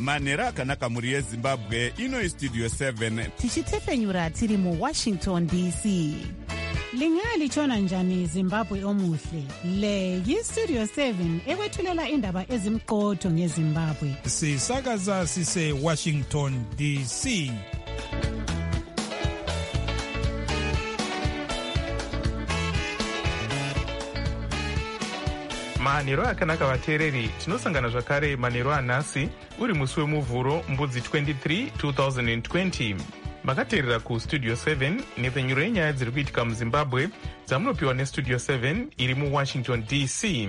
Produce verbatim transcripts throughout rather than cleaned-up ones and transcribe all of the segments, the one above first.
manhero akanaka mhuri yezimbabwe. Ino istudio seven tichitefenyura tiri muwashington D C. Lingalitshona njani Zimbabwe omuhle? Le yistudio seven ekwethulela indaba ezimqotho ngeZimbabwe. Sisakaza sise Washington D C. manhero akanaka vateereri, tinosangana zvakare manhero anhasi uri musi wemuvhuro mbudzi twenty-three two thousand twenty. makateerera kustudio seven nepfenyuro yenyaya dziri kuitika muzimbabwe dzamunopiwa nestudio seven iri muwashington D C.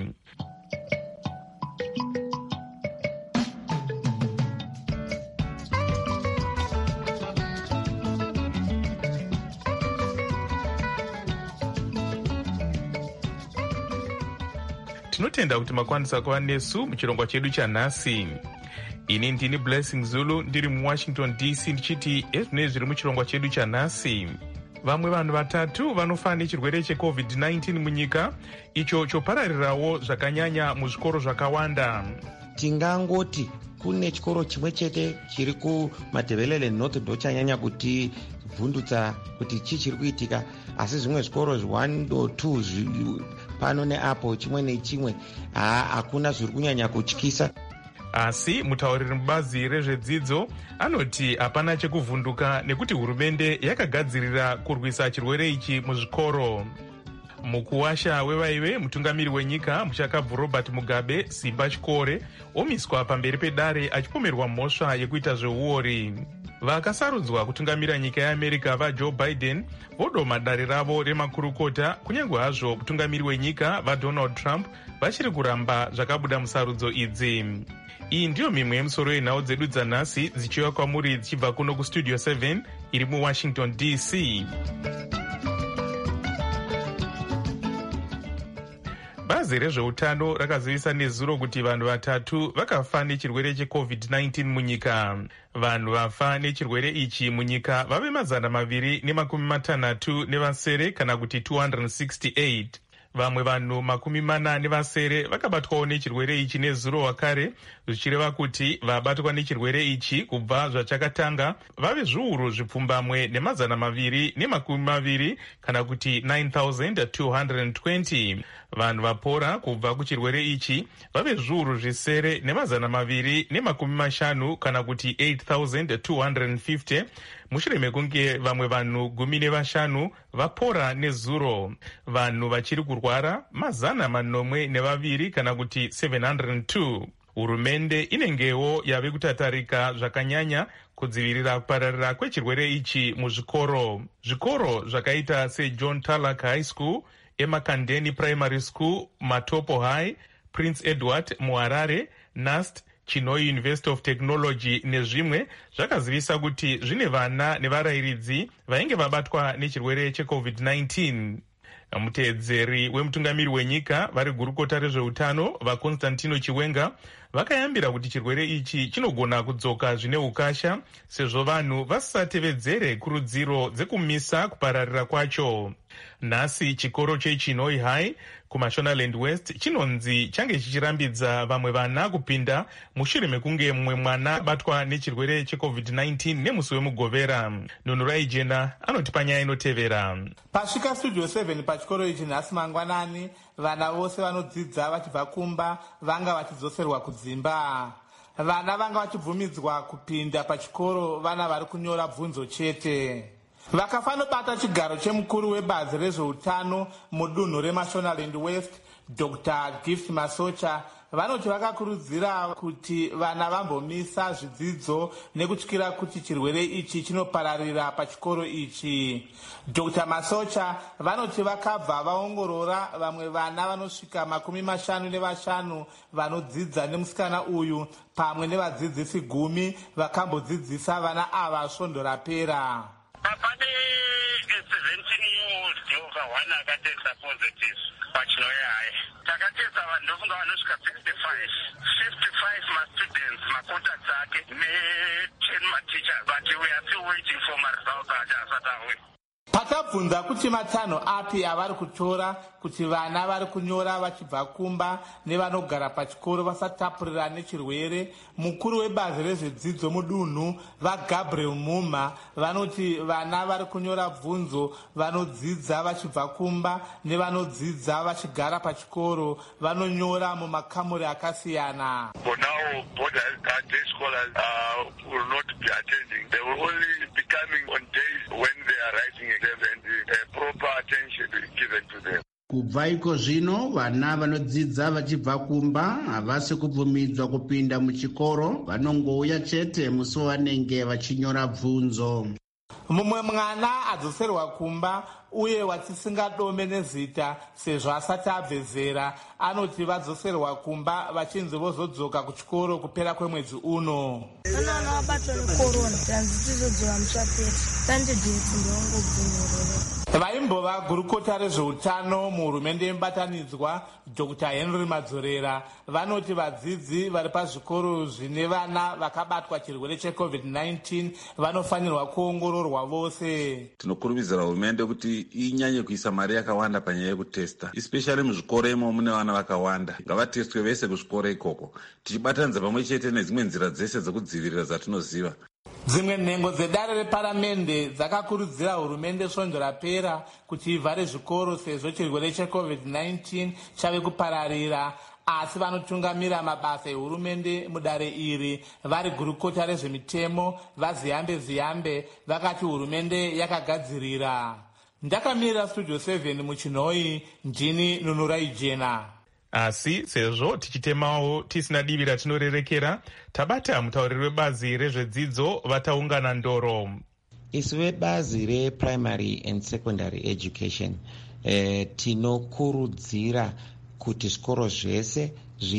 tinotenda kuti makwanisa kuva nesu muchirongwa chedu chanhasi. Ini ndini Blessing Zulu ndiri muwashington D C ndichiti ezvinei zviri muchirongwa chedu chanhasi. Vamwe vanhu vatatu vanofa nechirwere checovid nineteen munyika, icho chopararirawo zvakanyanya muzvikoro zvakawanda. Tingangoti kune chikoro chimwe chete chiri kuMadebelele North ndochanyanya kuti vhundutsa kuti chii chiri kuitika, asi zvimwe zvikoro one or two pano neapo chimwe nechimwe hakuna zviri kunyanya kutyisa. Asi mutauriri mubazi rezvedzidzo anoti hapana chekuvhunduka nekuti hurumende yakagadzirira kurwisa chirwere ichi muzvikoro. Mukuwasha wevaive, mutungamiri wenyika muchakabvu Robert Mugabe simba chikore omiswa pamberi pedare achipomerwa mhosva yekuita zveuori. Vakasarudzwa kutungamira nyika yeAmerica vaJoe Biden vodoma dare ravo remakurukota, kunyange hazvo mutungamiri wenyika vaDonald Trump vachiri kuramba zvakabuda musarudzo idzi. Iyi ndiyo mimwe yemusoro yenhau dzedu dzanhasi dzichiuya kwamuri dzichibva kuno kustudio seven iri muwashington D C. Bazi rezveutano rakazivisa nezuro kuti vanhu vatatu vakafa nechirwere checovid nineteen munyika. Vanhu vafa nechirwere ichi munyika vave mazana maviri nemakumi matanhatu nevasere kana kuti two hundred sixty-eight. Vamwe vanhu makumi mana nevasere vakabatwawo nechirwere ichi nezuro wakare, zvichireva kuti vabatwa nechirwere ichi kubva zvachakatanga vave zviuru zvipfumbamwe nemazana maviri nemakumi maviri kana kuti nine thousand two hundred twenty. Vanhu vapora kubva kuchirwere ichi vave zviuru zvisere nemazana maviri nemakumi mashanu kana kuti eight thousand two hundred fifty, mushure mekunge vamwe vanhu gumi nevashanu vapora nezuro. Vanhu vachiri kurwara mazana manomwe nevaviri kana kuti seven hundred two. Hurumende inengewo yave kutatarika zvakanyanya kudzivirira kupararira kwechirwere ichi muzvikoro. Zvikoro zvakaita seJohn Tarlac High School, eMakandeni Primary School, Matopo High, Prince Edward muHarare, N A S T, Chinoi University of Technology nezvimwe zvakazivisa kuti zvine vana nevarairidzi vainge vabatwa nechirwere checovid nineteen. Muteedzeri wemutungamiri wenyika vari gurukota rezveutano vaConstantino Chiwenga vakayambira kuti chirwere ichi chinogona kudzoka zvine ukasha sezvo vanhu vasatevedzere kurudziro dzekumisa kupararira kwacho. Nhasi chikoro cheChinoi High kuMashonaland West chinonzi change chichirambidza vamwe vana kupinda mushure mekunge mumwe mwana abatwa nechirwere checovid nineteen nemusi wemugovera. Nunurai Jena anoti panyaya inotevera. Pasvika studio seven pachikoro ichi nhasi mangwanani, vana vose vanodzidza vachibva kumba vanga vachidzoserwa kudzimba. Vana vanga vachibvumidzwa kupinda pachikoro vana vari kunyora bvunzo chete. Vakafanobata chigaro chemukuru webazi rezveutano mudunhu reMashonaland West, Doctor Gift Masocha, vanoti vakakurudzira kuti vana vambomisa zvidzidzo nekutyira kuti chirwere ichi chinopararira pachikoro ichi. Doctor Masocha vanoti vakabva vaongorora vamwe vana vanosvika makumi mashanu nevashanu vanodzidza nemusikana uyu pamwe nevadzidzisi gumi vakambodzidzisa vana ava svondo rapera. Pane seventeen year old over one akatesta positive pachinoya hai. Takatesta vanhu ndofunga vanosvika sixty-five. fifty-five ma-students, ma-contacts ake ne ten ma-teachers, but we are still waiting for my results aja asati auya. takabvunza kuti matanho api avari kutora kuti vana vari kunyora vachibva kumba nevanogara pachikoro vasatapurira nechirwere. Mukuru webazi rezvedzidzo mudunhu vaGabriel Muma vanoti vana vari kunyora bvunzo vanodzidza vachibva kumba nevanodzidza vachigara pachikoro vanonyora mumakamuri akasiyana. For now, both day scholars uh, will not be attending. They will only be coming on days when they are writing exams and uh, proper attention is given to them. Kubva iko zvino vana vanodzidza vachibva kumba havasi kubvumidzwa kupinda muchikoro, vanongouya chete musi wanenge vachinyora bvunzo. Mumwe mwana adzoserwa kumba uye watisingadome nezita sezvo asati abve zera anoti vadzoserwa kumba vachinzi vozodzoka kuchikoro kupera kwemwedzi uno. Vana vabatwa nekorona tanzi tizodzoka muchapera tandidheti ndongobvumirira. Vaimbova gurukota rezveutano muhurumende yemubatanidzwa Doctor Henry Madzorera vanoti vadzidzi vari pazvikoro zvine vana vakabatwa chirwere checovid nineteen vanofanirwa kuongororwa vose. Tinokurumidzira hurumende kuti inyanye kuisa mari yakawanda panyaya yekutesta, especially muzvikoro imo mune vana vakawanda. Ngavatestwe vese kuzvikoro ikoko tichibatanidza pamwe chete nedzimwe nzira dzese dzekudzivirira dzatinoziva. Dzimwe nhengo dzedare reparamende dzakakurudzira hurumende svondo rapera kuti ivhare zvikoro sezvo chirwere checovid nineteen chave kupararira, asi vanotungamira mabasa ehurumende mudare iri vari gurukota rezvemitemo vaziyambe ziyambe vakati hurumende yakagadzirira. Ndakamirira studio seven muchinhoi, ndini Nunurai Jena. Asi sezvo tichitemawo tisina divi ratinorerekera, tabata mutauriri webazi rezvedzidzo vataungana ndoro. Isu vebazi reprimary and secondary education eh, tinokurudzira kuti zvikoro zvese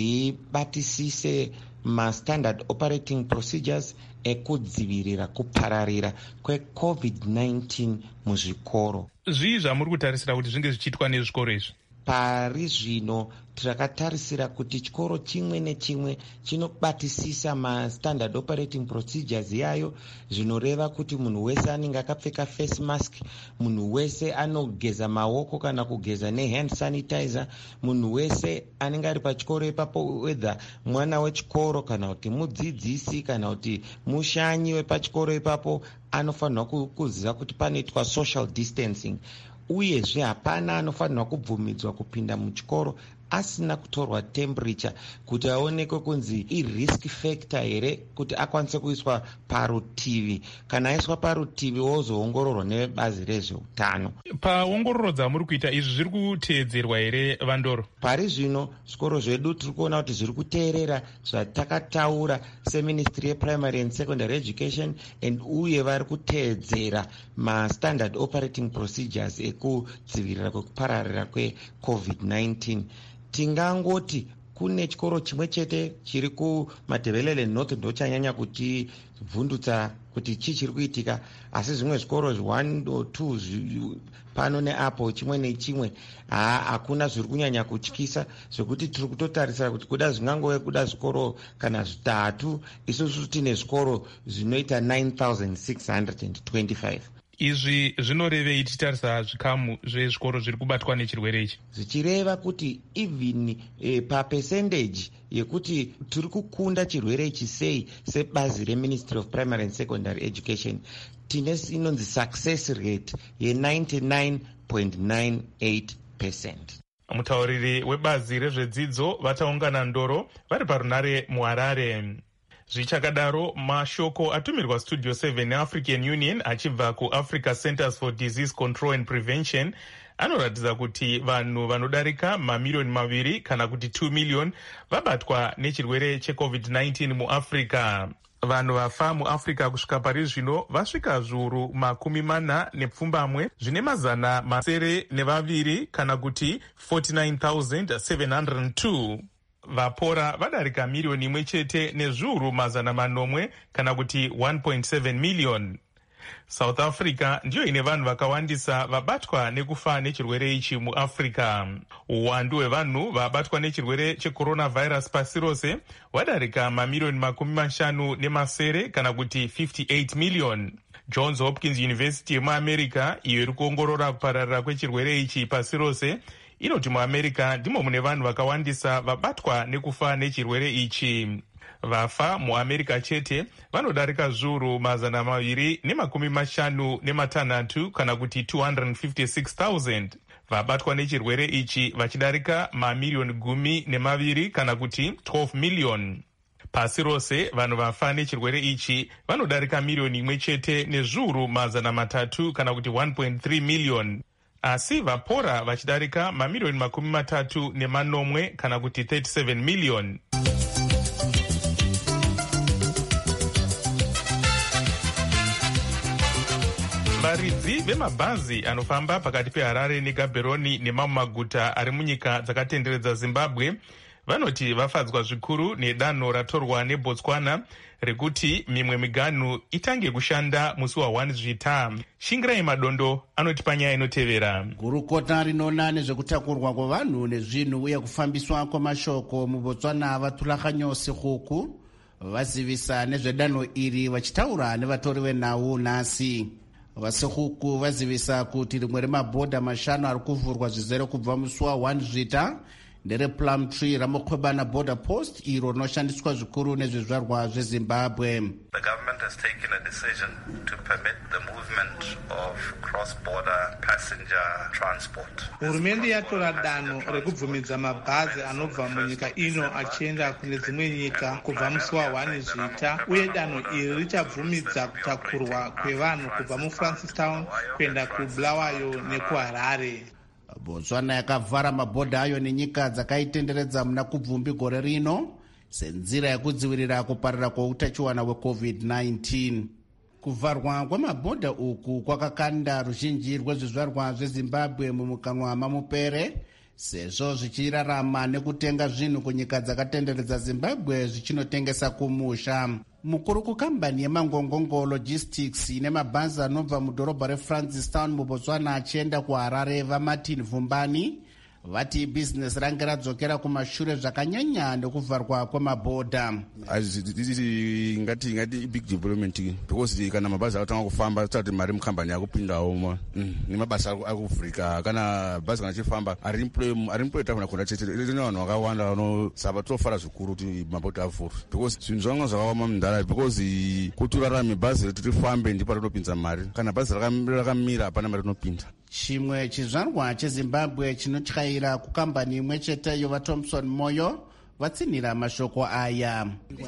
zvibatisise mastandard operating procedures ekudzivirira kupararira kwecovid nineteen muzvikoro. Zvii zvamuri kutarisira kuti zvinge zvichiitwa nezvikoro izvi? Pari zvino takatarisira kuti chikoro chimwe nechimwe chinobatisisa mastandard operating procedures yayo, zvinoreva kuti munhu wese anenge akapfeka face mask, munhu wese anogeza maoko kana kugeza nehand sanitizer, munhu wese anenge ari pachikoro ipapo, whether mwana wechikoro kana kuti mudzidzisi kana kuti mushanyi wepachikoro ipapo, anofanirwa kuziva kuti panoitwa social distancing. Uyezve hapana anofanirwa kubvumidzwa kupinda muchikoro asina kutorwa temperature kuti aonekwe kunzi i-risk factor here kuti akwanise kuiswa parutivi. Kana aiswa parutivi wozoongororwa nevebazi rezveutano. Paongororo dzamuri kuita izvi zviri kuteedzerwa here Vandoro? Pari zvino zvikoro zvedu tiri kuona kuti zviri kuteerera zvatakataura seministry yeprimary and secondary education, and uye vari kuteedzera mastandard operating procedures ekudzivirira kwekupararira kwecovid nineteen. Tingangoti kune chikoro chimwe chete chiri kuMatabeleland North ndochanyanya kuti vhundutsa kuti chii chiri kuitika, asi zvimwe zvikoro one or two pano neapo chimwe nechimwe hakuna zviri kunyanya kutyisa, zvekuti tiri kutotarisira kuti kuda zvingangove kuda zvikoro kana zvitatu, isusu tine zvikoro zvinoita nine thousand six hundred twenty-five. Izvi zvinorevei tichitarisa zvikamu zvezvikoro zviri kubatwa nechirwere ichi? Zvichireva kuti even eh, papercentage yekuti tiri kukunda chirwere ichi sei sebazi reMinistry of Primary and Secondary Education, tine inonzi success rate ye ninety-nine point nine eight percent. Mutauriri webazi rezvedzidzo vataungana ndoro vari parunare muHarare. Zvichakadaro, mashoko atumirwa Studio seven African Union achibva kuAfrica Centers for Disease Control and Prevention anoratidza kuti vanhu vanodarika mamiliyoni maviri kana kuti two million vabatwa nechirwere checovid nineteen muAfrica. Vanhu vafa muAfrica kusvika pari zvino vasvika zviuru makumi mana nepfumbamwe zvine mazana masere nevaviri kana kuti forty-nine thousand seven hundred two. Vapora vadarika miliyoni imwe chete nezviuru mazana manomwe kana kuti one point seven million. South Africa ndiyo ine vanhu vakawandisa vabatwa nekufa nechirwere ichi muAfrica. Uwandu hwevanhu vabatwa nechirwere checoronavirus pasi rose wadarika mamiliyoni makumi mashanu nemasere kana kuti fifty-eight million. Johns Hopkins University muamerica, iyo iri kuongorora kupararira kwechirwere ichi pasi rose, inoti muamerica ndimo mune vanhu vakawandisa vabatwa nekufa nechirwere ichi. Vafa muamerica chete vanodarika zviuru mazana maviri nemakumi mashanu nematanhatu kana kuti two hundred fifty-six thousand. Vabatwa nechirwere ichi vachidarika mamiliyoni gumi nemaviri kana kuti twelve million. Pasi rose vanhu vafa nechirwere ichi vanodarika miriyoni imwe chete nezviuru mazana matatu kana kuti one point three million. Asi vapora vachidarika mamiriyoni makumi matatu nemanomwe kana kuti thirty-seven million. Varidzi vemabhazi anofamba pakati peHarare neGaborone nemamwe maguta ari munyika dzakatenderedza Zimbabwe vanoti vafadzwa zvikuru nedanho ratorwa neBotswana rekuti mimwe miganhu itange kushanda musi wa one Zvita. Shingirai Madondo anoti panyaya inotevera. Gurukota rinoona nezvekutakurwa kwavanhu nezvinhu uye kufambiswa kwamashoko muBotswana vatulakanyo Sekhuku vazivisa nezvedanho iri vachitaura nevatori venhau nhasi. Vasekhuku vazivisa kuti rimwe remabhodha mashanu ari kuvhurwa zvizere kubva musi wa one Zvita ndere Plumtree Ramokhwebana border post iro rinoshandiswa zvikuru nezvizvarwa zveZimbabwe. The government has taken a decision to permit the movement of cross-border passenger transport. Hurumende yatora danho rekubvumidza mabhazi anobva munyika ino achienda kune dzimwe nyika kubva musi wa one Zvita, uye danho iri richabvumidza kutakurwa kwevanhu kubva muFrancistown kuenda kuBulawayo nekuHarare. Botswana yakavhara mabhodha ayo nenyika dzakaitenderedza muna kubvumbi gore rino senzira yekudzivirira kuparira kweutachiwana hwecovid nineteen. Kuvharwa kwamabhodha uku kwakakanda ruzhinji rwezvizvarwa zveZimbabwe mumukanwa mamupere sezvo zvichirarama nekutenga zvinhu kunyika dzakatenderedza Zimbabwe zvichinotengesa kumusha. Mukuru kukambani yemangongongo logistics ine mabhazi anobva mudhorobha reFrancistown muBotswana achienda kuHarare vaMartin Vumbani vati bhizinesi range radzokera kumashure zvakanyanya nekuvharwa kwemabhodha. Ngati ngati big development because kana mabhazi atanga kufamba tsati mari mukambani yakupindawo nemabasa akuvhurika kana bhazi kana chifamba ari employ ari employ tafuna kuenda chete rino vanhu vakawanda vanosaba tofara zvikuru kuti mabhodha avhurwe because zvinhu zvanga zvakawama mundara because kuti urarame bhazi retu tifambe ndipo rinopinza mari kana bhazi rakamira hapana mari inopinda. Chimwe chizvarwa cheZimbabwe chinotyaira kukambani imwe chete yova Thompson Moyo vatsinhira mashoko aya.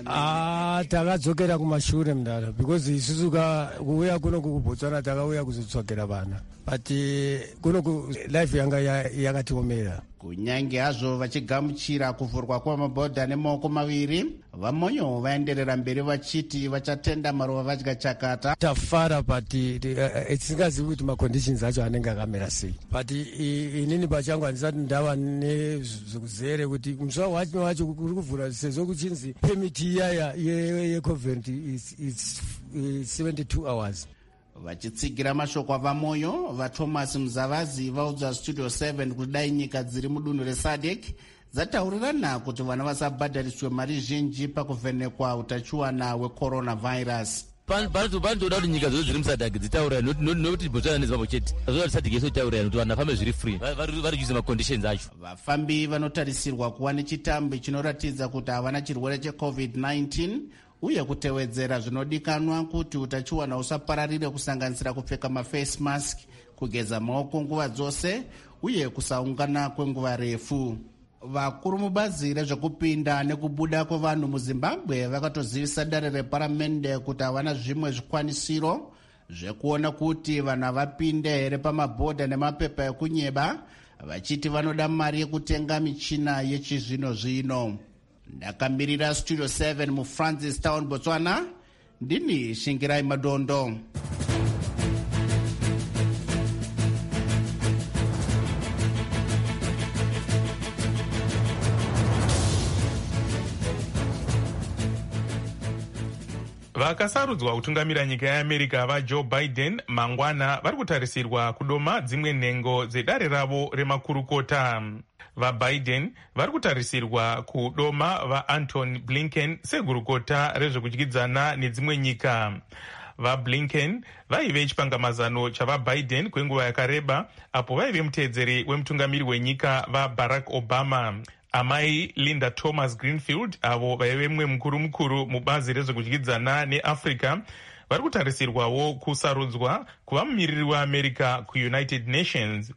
Ah, takadzokera kumashure mndara because isusu kuuya kuno kuBotswana takauya kuzotsvagera vana but kuno life yanga yakatiomera. Kunyange hazvo vachigamuchira kuvhurwa kwamabhodha nemaoko maviri, vaMoyo vaenderera mberi vachiti vachatenda maruva vadya chakata. Tafara but tisingazivi kuti maconditions acho anenge akamera sei but inini pachangu handisati ndava nezvekuzere kuti musi wacho wacho kuri kuvhura sezvo kuchinzi permit iyaya yecovid is seventy-two hours. Vachitsigira mashoko avaMoyo, vaThomas Muzavazi vaudza Studio seven kuti dai nyika dziri mudunhu reSADC dzataurirana kuti vana vasabhadhariswe mari zhinji pakuvhenekwa utachiwana hwecoronavirus. Panotoda kuti nyika dzose dziri muSADC dzitaurira nokuti Botswana neZimbabwe chete zvinoda kuti SADC yese itaurira kuti vanhu vafambe zviri free vari kuuza maconditions acho. Vafambi vanotarisirwa kuva nechitambi chinoratidza kuti havana chirwere checovid nineteen uye kutewedzera zvinodikanwa kuti utachiwana usapararire kusanganisira kupfeka maface mask, kugeza maoko nguva dzose uye kusaungana kwenguva refu. Vakuru mubazi rezvekupinda nekubuda kwevanhu muZimbabwe vakatozivisa dare reparamende kuti havana zvimwe zvikwanisiro zvekuona kuti vanhu havapinde here pamabhodha nemapepa ekunyeba, vachiti vanoda mari yekutenga michina yechizvino zvino. Ndakamirira Studio seven muFrancistown, Botswana, ndini Shingirai Madondo. Vakasarudzwa kutungamira nyika yeAmerica vaJoe Biden mangwana vari kutarisirwa kudoma dzimwe nhengo dzedare ravo remakurukota. VaBiden vari kutarisirwa kudoma vaAntony Blinken segurukota rezvekudyidzana nedzimwe nyika. VaBlinken vaive chipangamazano chavaBiden kwenguva yakareba apo vaive muteedzeri wemutungamiri wenyika vaBarack Obama. Amai Linda Thomas Greenfield avo vaive mumwe mukuru mukuru mubazi rezvekudyidzana neAfrica vari kutarisirwawo kusarudzwa kuva mumiriri weAmerica kuUnited Nations.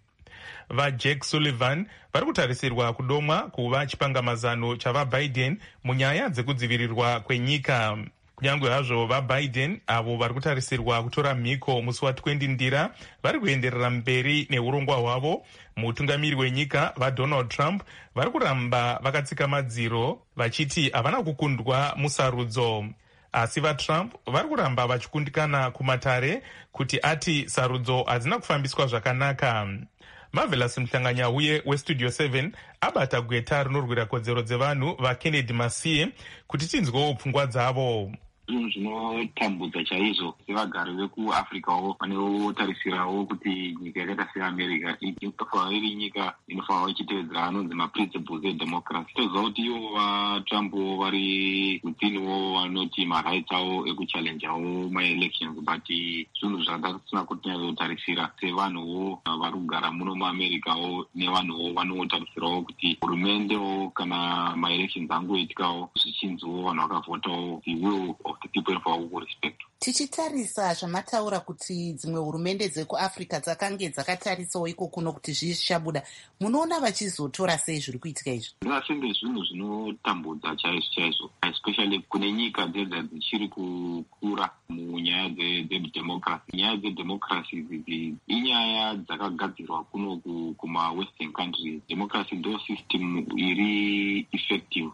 VaJack Sullivan vari kutarisirwa kudomwa kuva chipangamazano chavaBiden munyaya dzekudzivirirwa kwenyika. Kunyange hazvo vaBiden avo vari kutarisirwa kutora mhiko musi wa20 ndira vari kuenderera mberi neurongwa hwavo, mutungamiri wenyika vaDonald Trump vari kuramba vakatsika madziro vachiti havana kukundwa musarudzo. Asi vaTrump vari kuramba vachikundikana kumatare kuti ati sarudzo hadzina kufambiswa zvakanaka. Marvelous Mhlanganyauye weStudio seven abata gweta rinorwira kodzero dzevanhu vaKennedy Masiye kuti tinzwewo pfungwa dzavo. Zvinhu zvinotambudza chaizvo sevagari vekuAfricawo vanotarisirawo kuti nyika yakaita seAmerica inofanira iri nyika inofanira ichitevedzera anonzi maprinciples edemocracy. Toziva kuti ivo vaTrump vari withiniwo vanoti marights avo ekuchallenjawo maelections, but zvinhu zvatasina kuti nyatsotarisira sevanhuwo vari kugara muno muAmericawo nevanhuwo vanotarisirawo kuti hurumendewo kana maelections angoitikawo zvichinziwo vanhu vakavhotawo the will of the people for respect. Tichitarisa zvamataura kuti dzimwe hurumende dzekuAfrica dzakange dzakatarisawo iko kuno kuti zvii zvichabuda, munoona vachizotora sei zviri kuitika izvi? Ndingasenge zvinhu zvinotambudza chaizvo chaizvo, especially kune nyika dzedza dzichiri kukura munyaya dzedemocracy. Nyaya dzedemocracy idzi inyaya dzakagadzirwa kuno kuma-western countries. Democracy ndo system iri effective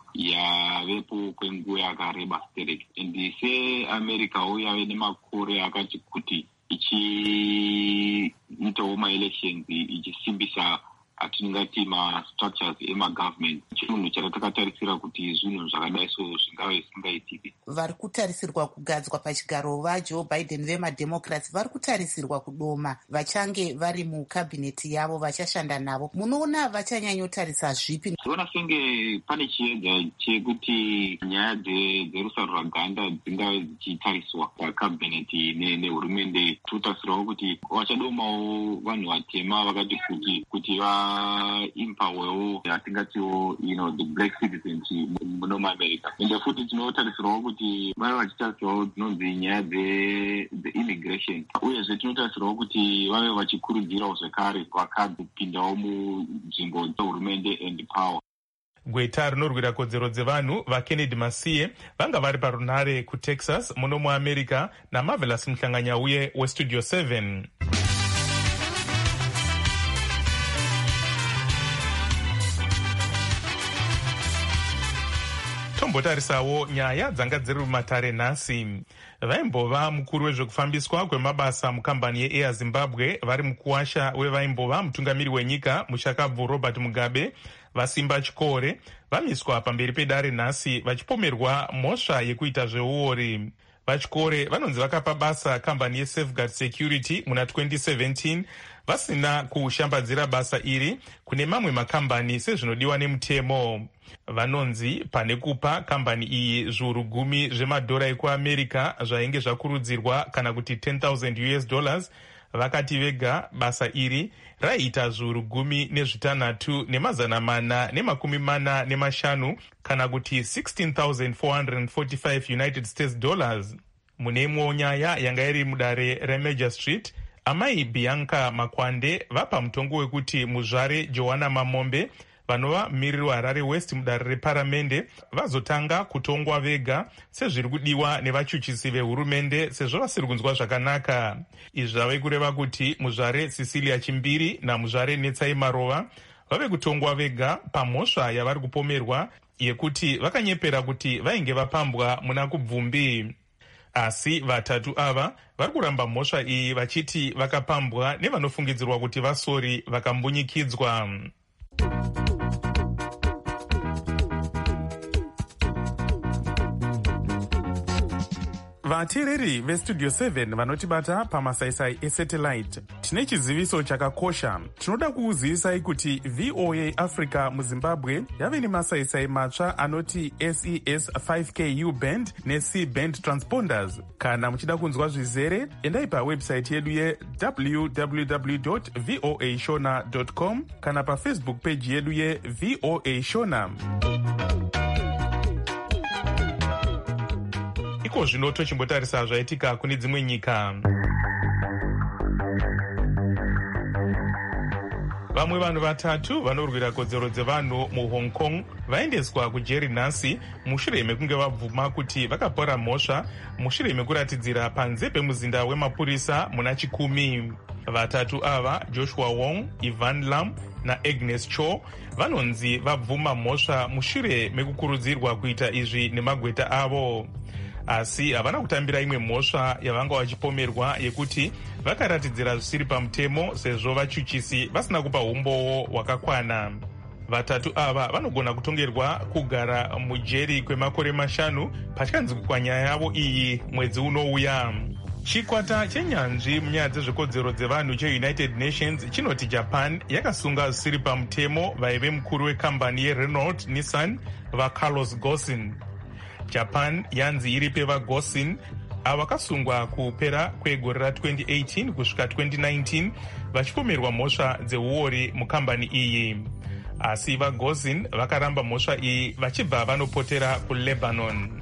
yavepo kwenguva yakareba stereki, and seAmerica yave nemakore akati kuti ichiitawo maelections ichisimbisa atingati mastructures emagovernment. Chinhu chatakatarisira kuti zvinhu zvakadai so zvingave zvisingaitiki. Vari kutarisirwa kugadzwa pachigaro vaJoe Biden vemademocrats vari kutarisirwa kudoma vachange vari mukabhineti yavo vachashanda navo. Munoona vachanyanyotarisa zvipi? Tinoona senge pane chiedza chekuti nyaya dzerusarura ganda dzingave dzichitariswa pakabhineti nehurumende. Tinotarisirawo kuti vachadomawo vanhu vatema vakati kuti kuti va impawewo atingatiwo you know the black citizens muno muAmerica. Ende futi tinotarisirawo kuti vave vachitarisirawo dzinonzi nyaya dze-immigration, uyezve tinotarisirawo kuti vave vachikurudzirawo zvekare vakadzi kupindawo munzvimbo dzehurumende and power. Gweta rinorwira kodzero dzevanhu vaKennedy Masiye vanga vari parunhare kuTexas muno muAmerica naMarvelous Mhlanganyauye weStudio seven. Tombotarisawo nyaya dzanga dziri mumatare nhasi. Vaimbova mukuru wezvekufambiswa kwemabasa mukambani yeAir Zimbabwe vari mukuwasha wevaimbova mutungamiri wenyika muchakabvu Robert Mugabe vasimba chikore vamiswa pamberi pedare nhasi vachipomerwa mhosva yekuita zveuori. Vachikore vanonzi vakapa basa kambani yeSafeguard Security muna twenty seventeen vasina kushambadzira basa iri kune mamwe makambani sezvinodiwa nemutemo. Vanonzi pane kupa kambani iyi zviuru gumi zvemadhora ekuAmerica zvainge zvakurudzirwa kana kuti ten thousand US dollars, vakati vega basa iri raiita zviuru gumi nezvitanhatu nemazana mana nemakumi mana nemashanu kana kuti sixteen thousand four hundred forty-five United States dollars. Mune imwewo nyaya yanga iri mudare reMajor Street, amai Bianca Makwande vapa mutongo wekuti muzvare Joanna Mamombe vanova miriri waHarare West mudare reparamende vazotanga kutongwa vega sezviri kudiwa nevachuchisi vehurumende sezvo vasiri kunzwa zvakanaka. Izvi zvave kureva kuti muzvare Cecilia Chimbiri namuzvare Netsai Marova vave kutongwa vega pamhosva yavari kupomerwa yekuti vakanyepera kuti vainge vapambwa muna kubvumbi. Asi vatatu ava vari kuramba mhosva iyi vachiti vakapambwa nevanofungidzirwa kuti vasori vakambunyikidzwa. vateereri vestudio seven vanotibata pamasaisai esatellite, tine chiziviso chakakosha. Tinoda kukuzivisai kuti V O A Africa muZimbabwe yave nemasaisai matsva anoti S E S five K U band ne-C band transponders. Kana muchida kunzwa zvizere, endai pawebsite yedu ye w w w dot voa shona dot com kana pafacebook page yedu ye V O A Shona. Iko zvino tochimbotarisa zvaitika kune dzimwe nyika. Vamwe vanhu vatatu vanorwira kodzero dzevanhu muHong Kong vaendeswa kujeri nhasi mushure mekunge vabvuma kuti vakapora mhosva mushure mekuratidzira panze pemuzinda wemapurisa muna chikumi. Vatatu ava, Joshua Wong, Ivan Lam na Agnes Cho, vanonzi vabvuma mhosva mushure mekukurudzirwa kuita izvi nemagweta avo. Asi havana kutambira imwe mhosva yavanga vachipomerwa yekuti vakaratidzira zvisiri pamutemo sezvo vachuchisi vasina kupa umbowo hwakakwana. Vatatu ava vanogona kutongerwa kugara mujeri kwemakore mashanu patyanzikwa nyaya yavo iyi mwedzi unouya. Chikwata chenyanzvi munyaya dzezvekodzero dzevanhu cheUnited Nations chinoti Japan yakasunga zvisiri pamutemo vaive mukuru wekambani yeRenault Nissan vaCarlos Ghosn. Japan yanzi iri pevaGhosn ava vakasungwa kupera kwegore ra-twenty eighteen kusvika twenty nineteen vachipomerwa mhosva dzeuori mukambani iyi. Asi vaGhosn vakaramba mhosva iyi vachibva vanopotera kuLebanon.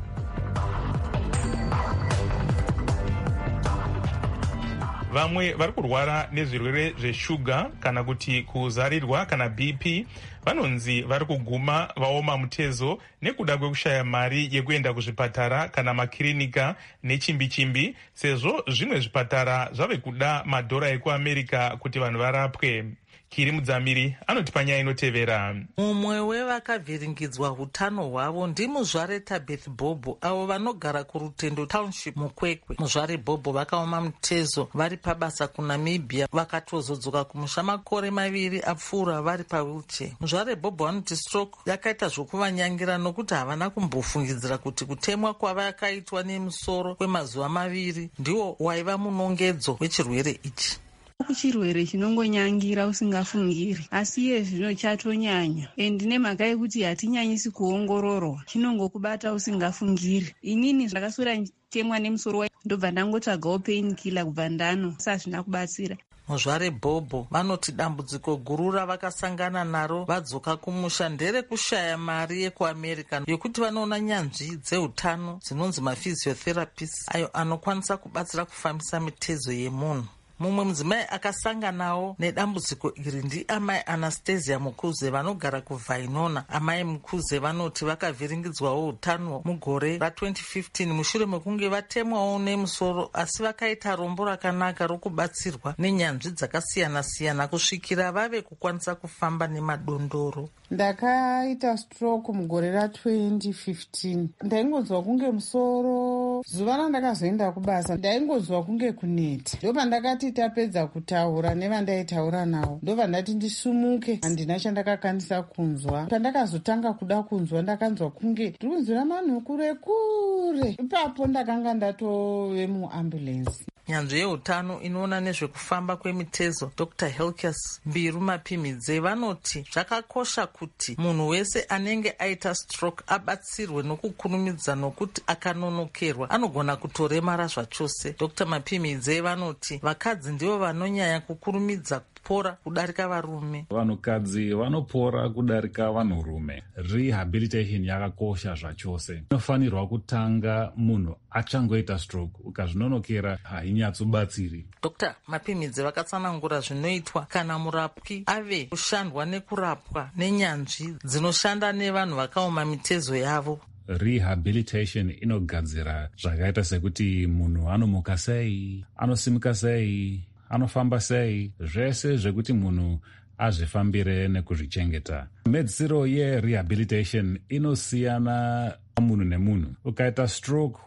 Vamwe vari kurwara nezvirwere zveshuga kana kuti kuzarirwa kana B P vanonzi vari kuguma vaoma mutezo nekuda kwekushaya mari yekuenda kuzvipatara kana makirinika nechimbi-chimbi, sezvo zvimwe zvipatara zvave kuda madhora ekuAmerica kuti vanhu varapwe. Kiri Mudzamiri anotipa nyaya inotevera. Mumwe wevakavhiringidzwa hutano hwavo ndimuzvare Tabith Bobo avo vanogara kuRutendo Township muKwekwe. Muzvare Bobo vakaoma mutezo vari pabasa kuNamibia vakatozodzoka kumusha makore maviri apfuura vari pawheelchair. Muzvare Bobo vanoti stroke yakaita zvokuvanyangira nokuti havana kumbofungidzira kuti kutemwa kwavakaitwa nemusoro kwemazuva maviri ndiwo waiva munongedzo wechirwere ichi. Kuchirwere chinongonyangira usingafungiri, asi iye zvino chatonyanya, endi nemhaka yekuti hatinyanyisi kuongororwa, chinongokubata usingafungiri. Inini ndakaswera temwa nemusoro ndobva ndangotsvagawo pain killer kubva ndano, asi hazvina kubatsira. Muzvare Bobo vanoti dambudziko guru ravakasangana naro vadzoka kumusha nderekushaya mari yekuAmerica yokuti vanoona nyanzvi dzeutano dzinonzi maphysiotherapists ayo anokwanisa kubatsira kufambisa mitezo yemunhu. Mumwe mudzimai akasanganawo nedambudziko iri ndiamai Anastasia Mukuze vanogara kuVainona. Amai Mukuze vanoti vakavhiringidzwawo utano mugore ra-twenty fifteen mushure mekunge vatemwawo nemusoro, asi vakaita rombo rakanaka rokubatsirwa nenyanzvi dzakasiyana-siyana kusvikira vave kukwanisa kufamba nemadondoro. Ndakaita stroke mugore ra-twenty fifteen. Ndaingonzwa kunge musoro. Zuva randakazoenda kubasa ndaingonzwa kunge kuneti. Ndo pandakati tapedza kutaura nevandaitaura navo, ndo vandati ndisumuke, handina chandakakwanisa kunzwa. Pandakazotanga kuda kunzwa ndakanzwa kunge ndiri kunzwira manhu kure kure. Ipapo ndakanga ndatove muambulensi. Nyanzvi yeutano inoona nezvekufamba kwemitezo Doctor Helkes Mbiru Mapimidze vanoti zvakakosha kuti munhu wese anenge aita stroke abatsirwe nokukurumidza nokuti akanonokerwa anogona kutoremara zvachose. Doctor Mapimidze vanoti vakadzi ndivo vanonyanya kukurumidza kupora kudarika varume. Vanhukadzi vanopora kudarika vanhurume. Rehabilitation yakakosha zvachose. Inofanirwa kutanga munhu achangoita stroke, ukazvinonokera hainyatsobatsiri. Doctor Mapimidze vakatsanangura zvinoitwa kana murapwi ave kushandwa nekurapwa nenyanzvi dzinoshanda nevanhu vakaoma mitezo yavo. Rehabilitation inogadzira zvakaita sekuti munhu anomuka sei, anosimuka sei, anofamba sei, zvese zvekuti munhu azvifambire nekuzvichengeta. Medzisiro yerehabilitation inosiyana munhu nemunhu. Ukaita stroke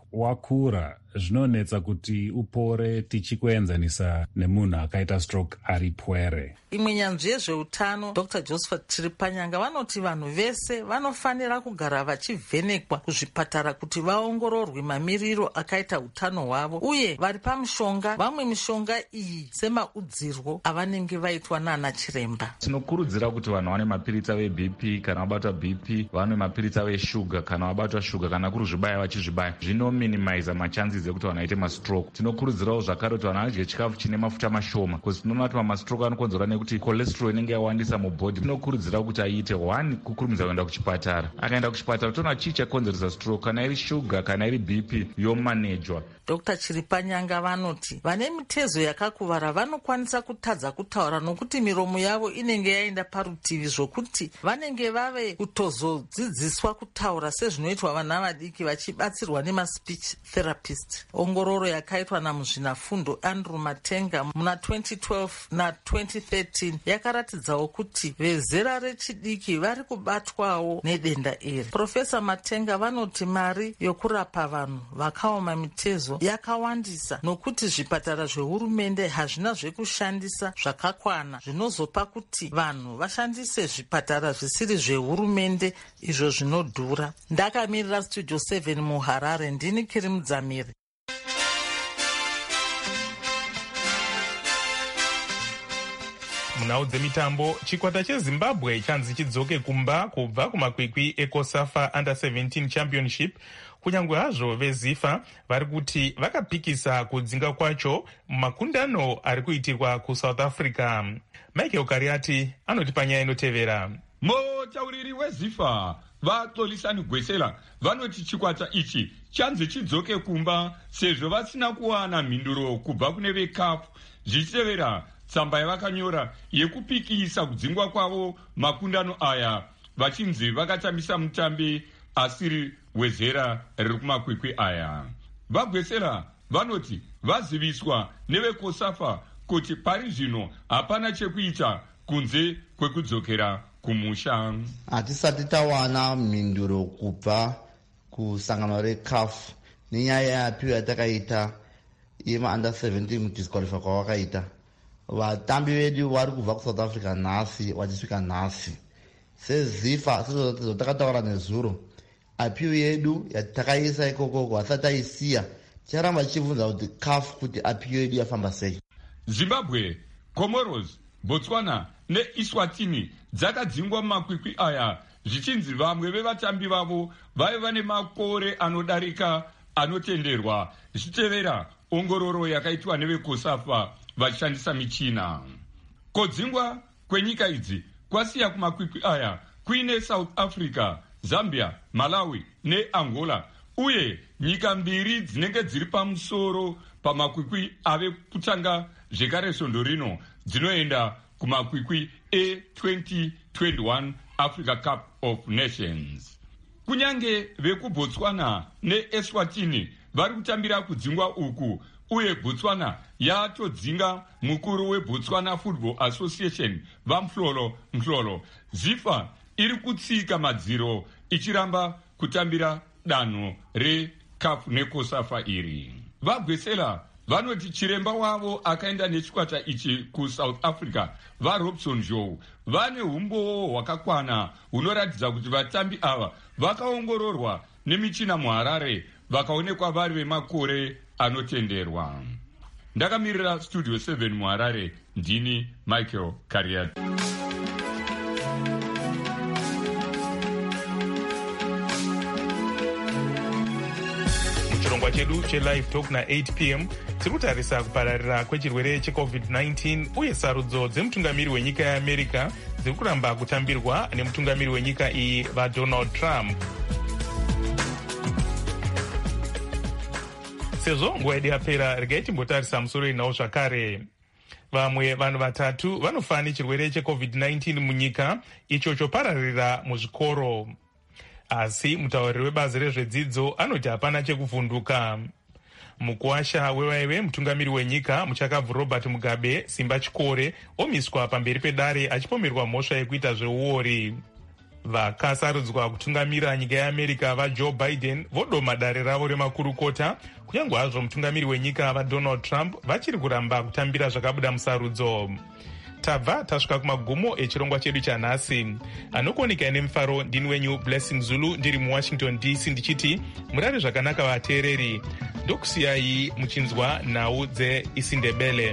wakura zvinonetsa kuti upore tichikuenzanisa nemunhu akaita stroke ari pwere. Imwe nyanzvi yezveutano Dr Josephat Chiripanyanga vanoti vanhu vese vanofanira kugara vachivhenekwa kuzvipatara kuti vaongororwe mamiriro akaita utano hwavo, uye vari pamishonga, vamwe mishonga iyi semaudzirwo avanenge vaitwa nana chiremba. Tinokurudzira kuti vanhu vane mapiritsa ve-B P, kana vabatwa B P vane mapiritsa veshuga, kana vabatwa shuga, kana kuri zvibaya vachizvibaya, zvinominimiza machances ekuti vanhu vaite mastroke. Tinokurudzirawo zvakare kuti vanhu vadye chikafu chine mafuta mashoma, because tinoona kuti mastroke anokonzerwa nekuti cholesterol inenge yawandisa mubhodhi. Tinokurudzira kuti aite one, kukurumidza kuenda kuchipatara. Akaenda kuchipatara toona chii chakonzeresa stroke, kana iri shuga kana iri B P yomanejwa. Dr Chiripanyanga vanoti vane mitezo yakakuvara vanokwanisa kutadza kutaura nokuti miromo yavo inenge yaenda parutivi, zvokuti vanenge vave kutozodzidziswa kutaura sezvinoitwa vana vadiki vachibatsirwa nemaspeech therapist. Ongororo yakaitwa namuzvinafundo Andrew Matenga muna twenty twelve na twenty thirteen yakaratidzawo kuti vezera rechidiki vari kubatwawo nedenda iri. Profesa Matenga vanoti mari yokurapa vanhu vakaoma mitezo yakawandisa nokuti zvipatara zvehurumende hazvina zvekushandisa zvakakwana, zvinozopa kuti vanhu vashandise zvipatara zvisiri zvehurumende izvo zvinodhura. Ndakamirira Studio seven muHarare, ndini Kiri Mudzamiri. Munhau dzemitambo, chikwata cheZimbabwe chanzi chidzoke kumba kubva kumakwikwi eCOSAFA Under seventeen Championship, kunyange hazvo veZIFA vari kuti vakapikisa kudzinga kwacho mumakundano ari kuitirwa kuSouth Africa. Michael Kariati anoti panyaya inotevera. Mutauriri weZIFA vaXolisani Gwesela vanoti chikwata ichi chanzi chidzoke kumba sezvo vasina kuwana mhinduro kubva kune veCAF, zvichitevera tsamba yavakanyora yekupikisa kudzingwa kwavo makundano aya, vachinzi vakatambisa mutambi asiri wezera riri kumakwikwi aya. VaGwesera vanoti vaziviswa neveCOSAFA kuti pari zvino hapana chekuita kunze kwekudzokera kumusha. Hatisati tawana mhinduro kubva kusangano reCAF nenyaya yapiwa yatakaita yema under seventeen kudisqualify kwavakaita. Vatambi vedu vari kubva kuSouth Africa nhasi vachisvika nhasi. SeZIFA sezvo takataura nezuro, apiwa yedu yatakaisa ikoko hasati taisiya, ticharamba tichibvunza kuti CAF kuti apiwa yedu yafamba sei. Zimbabwe, Comoros, Botswana neIswatini dzakadzingwa mumakwikwi aya, zvichinzi vamwe vevatambi vavo vaiva vane makore anodarika anotenderwa, zvichitevera ongororo yakaitwa neveCOSAFA vachishandisa michina. Kodzingwa kwenyika idzi kwasiya kumakwikwi aya kuine South Africa, Zambia, Malawi neAngola, uye nyika mbiri dzinenge dziri pamusoro pamakwikwi ave kutanga zvekare svondo rino dzinoenda kumakwikwi e-twenty twenty-one Africa Cup of Nations. Kunyange vekuBotswana neEswatini vari kutambira kudzingwa uku, uye Botswana yatodzinga mukuru weBotswana Football Association vaMhlolo Mhlolo. ZIFA iri kutsika madziro ichiramba kutambira danho reCAF neCOSAFA iri. VaGwesela vanoti chiremba wavo akaenda nechikwata ichi kuSouth Africa, vaRobson Joe, vane umbowo hwakakwana hunoratidza kuti vatambi ava vakaongororwa nemichina muHarare vakaonekwa vari vemakore anotenderwa. Ndakamirira Studio seven muHarare, ndini Michael Kariati. Muchirongwa chedu cheLive Talk na eight p m tiri kutarisa kupararira kwechirwere cheCovid nineteen uye sarudzo dzemutungamiri wenyika yeAmerica dziri kuramba kutambirwa nemutungamiri wenyika iyi vaDonald Trump. Sezvo nguva yedu yapera, regai timbotarisa musoro inawo zvakare. Vamwe vanhu vatatu vanofa nechirwere cheCovid nineteen munyika icho chopararira muzvikoro. Asi mutauriri webazi rezvedzidzo anoti hapana chekuvhunduka. Mukuwasha wevaive mutungamiri wenyika muchakabvu Robert Mugabe Simba Chikore omiswa pamberi pedare achipomerwa mhosva yekuita zveuori. vakasarudzwa kutungamira nyika yeamerica vajoe biden vodoma dare ravo remakurukota, kunyange hazvo mutungamiri wenyika vadonald trump vachiri kuramba kutambira zvakabuda musarudzo. Tabva tasvika kumagumo echirongwa chedu chanhasi. Anokuonekai nemufaro ndini wenyu Blessing Zulu ndiri muwashington D C ndichiti murare zvakanaka vateereri. Ndokusiyai muchinzwa nhau dzeIsindebele.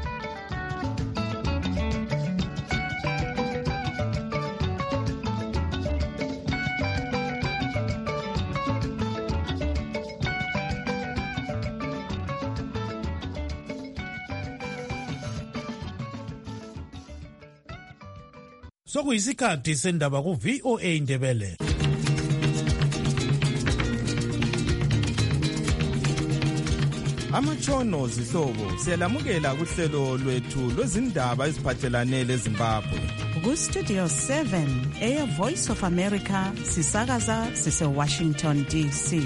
Sokuyisikhathi sendaba ku V O A Ndebele. Amatshono zihlobo siyalamukela kuhlelo lwethu lwezindaba eziphathelane leZimbabwe. Ku Studio seven eya Voice of America sisakaza sise Washington D C.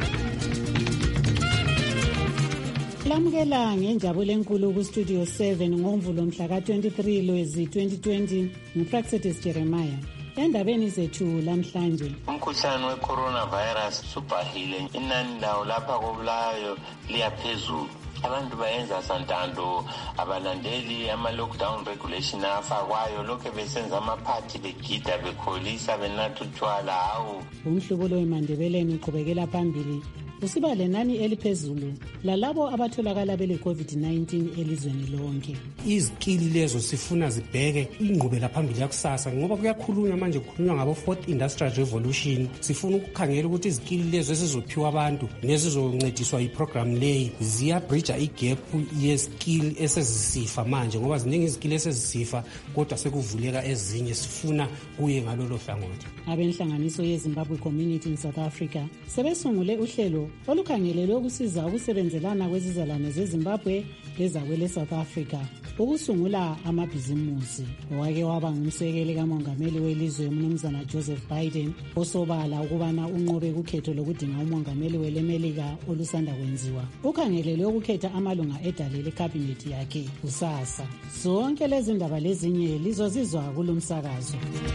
Lamukela ngenjabulo enkulu ku Studio seven ngoMvulo mhla ka twenty-three Lwezi twenty twenty nguPraxedis Jeremiah. Endabeni zethu lamhlanje, umkhuhlane we-coronavirus subhahile, inani lawo lapha koBulawayo liyaphezulu. Abantu bayenza santando, abalandeli ama-lockdown regulation afakwayo, lokhu besenza amaphathi begida bekholisa benatha utshwala. Hawu, umhlubulo weMandebeleni uqhubekela phambili usiba lenani eliphezulu lalabo abatholakala bele COVID nineteen elizweni lonke. Izikili lezo sifuna zibheke ingqubela phambili yakusasa, ngoba kuyakhulunywa manje kukhulunywa ngabo fourth industrial revolution. Sifuna ukukhangela ukuthi izikili lezo esizophiwa abantu nezizoncediswa iprogram leyi ziyabridge igap yeskill esezisifa manje, ngoba ziningi izikili esezisifa kodwa sekuvuleka ezinye. Sifuna kuye ngalolo hlangothi. Abenhlanganiso yeZimbabwe Community in South Africa sebesungule uhlelo olukhangelelwe ukusiza ukusebenzelana kwezizalwane zeZimbabwe lezakwele South Africa ukusungula amabhizimusi. Wake waba ngumsekeli kamongameli welizwe uMnumzana Joseph Biden osobala ukubana unqobe kukhetho lokudinga umongameli welemelika olusanda kwenziwa. Ukhangelelwe ukukhetha amalunga edale lekhabhinethi yakhe kusasa. Zonke lezi ndaba lezinye lizozizwa kulomsakazo.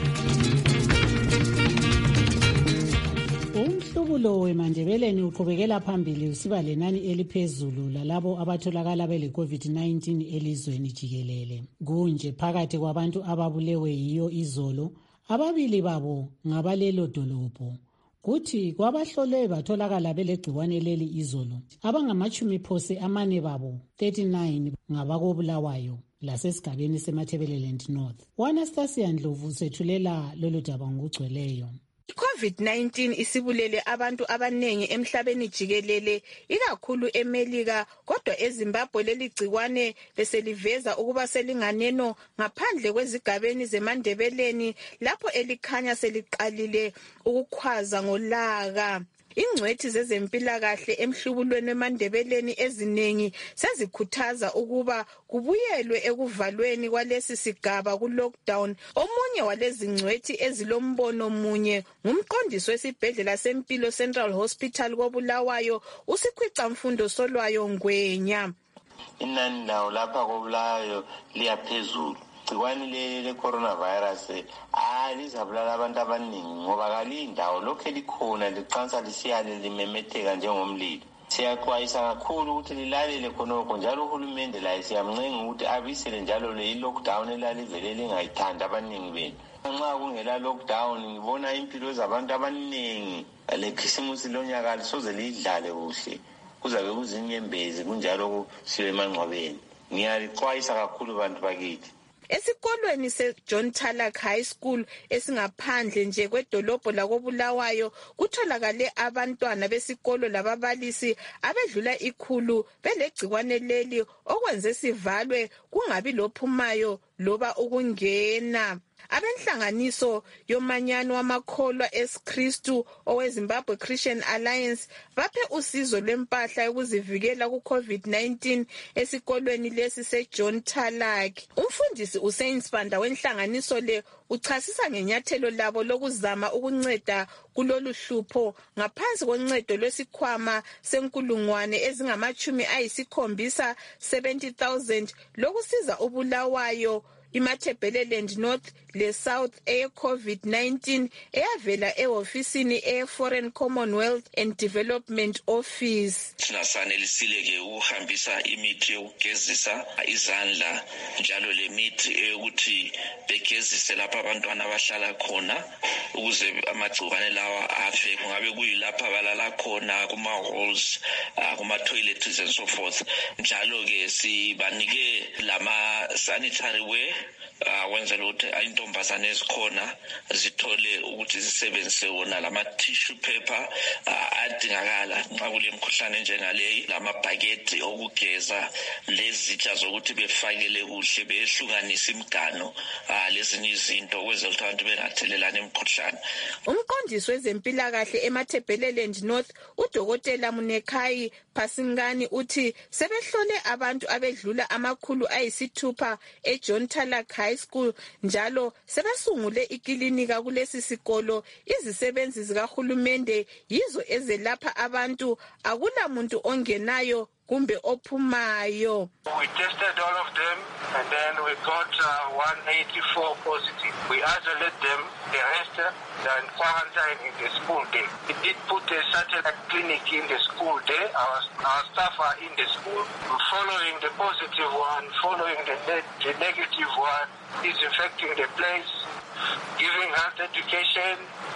Umhlubulo weMandebeleni uqhubekela phambili usiba lenani eliphezulu lalabo abatholakala bele COVID nineteen elizweni jikelele. Kunje phakathi kwabantu ababulewe yiyo izolo, ababili babo ngabalelo dolobho. Kuthi kwabahlolwe batholakala belegciwane leli izolo, abangamachumi phose amane babo thirty-nine ngabakobulawayo lasesigabeni seMatabeleland North. Anastasia Ndlovu sethulela lolu daba ngokugcweleyo. COVID nineteen isibulele abantu abanengi emhlabeni jikelele, ikakhulu eMelika, kodwa eZimbabwe leli gciwane beseliveza ukuba selinganeno ngaphandle kwezigabeni zeMandebeleni, lapho elikhanya seliqalile ukukhwaza ngolaka. Ingcwethi zezempilakahle emhlubulweni weMandebeleni ezinengi sezikhuthaza ukuba kubuyelwe ekuvalweni kwalesi sigaba ku lockdown. Omunye walezi ngcwethi ezilombono munye ngumqondisi wesibhedlela sempilo Central Hospital koBulawayo, uSikhwica Mfundo Solwayo Ngwenya. Inani lawo lapha koBulawayo liyaphezulu. Igciwane leli le-coronavirus alizabulala abantu abaningi ngoba kalindawo lokhu likhona liqansa lisiyale limemetheka njengomlilo. Siyaxwayisa kakhulu ukuthi lilalele khonokho, njalo uhulumende laye siyamncenga ukuthi abisele njalo le lockdown elalivele lingayithandi abaningi benu. Nxa kungela lockdown ngibona impilo zabantu abaningi le khisimusi lonyaka lisoze lidlale kuhle, kuzabe kuzinyembezi kunjalo siwe emangcwabeni. Ngiyalixwayisa kakhulu bantu bakithi. Esikolweni seJohn Talak High School esingaphandle nje kwedolobho lakoBulawayo kutholakale abantwana besikolo lababalisi abedlula ikhulu belegciwane leli, okwenze sivalwe kungabi lophumayo loba ukungena. Abenhlanganiso yomanyano wamakholwa eSkristu oweZimbabwe Christian Alliance baphe usizo lwempahla yokuzivikela ku COVID nineteen esikolweni lesi seJohn Talak. Umfundisi uSaint Spanda wenhlanganiso le uchasisa ngenyathelo labo lokuzama ukunceda kulolu hlupho ngaphansi koncedo lwesikhwama senkulungwane ezingamachumi ayisikhombisa seventy thousand lokusiza uBulawayo, iMatabeleland North le South eye COVID nineteen eyavela ehofisini e Foreign Commonwealth and Development Office. Sinasanelisile ke ukuhambisa imithi yokugezisa izandla njalo le mithi eyokuthi begezise lapha abantwana abahlala khona ukuze amagcikwane lawa afe, kungabe kuyilapha balala khona kuma halls, kuma toilets and so forth. Njalo ke sibanike lama sanitary wear wenzela ukuthi intombazane ezikhona zithole ukuthi zisebenzise wona lama tissue paper adingakala nxa kule mkhuhlane njengaleyi, lama bhaketi okugeza lezitsha zokuthi befakele kuhle behlukanisa imigano lezinye izinto ukwenzela ukuthi abantu bengathelelani imikhuhlane. Umqondisi wezempilakahle eMatabeleland North uDokotela Munekai Phasingani uthi sebehlole abantu abedlula amakhulu ayisithupha eJohn Talak High School njalo sebesungule ikilinika kulesi sikolo. Izisebenzi zikahulumende yizo ezelapha abantu, akula muntu ongenayo kumbe ophumayo. We tested all of them and then we got uh, one eighty-four positive. We isolate them, the rest then quarantine in the school day. We did put a satellite clinic in the school day. Our, our staff are in the school following the positive one, following the, the negative one, disinfecting the place, giving health education,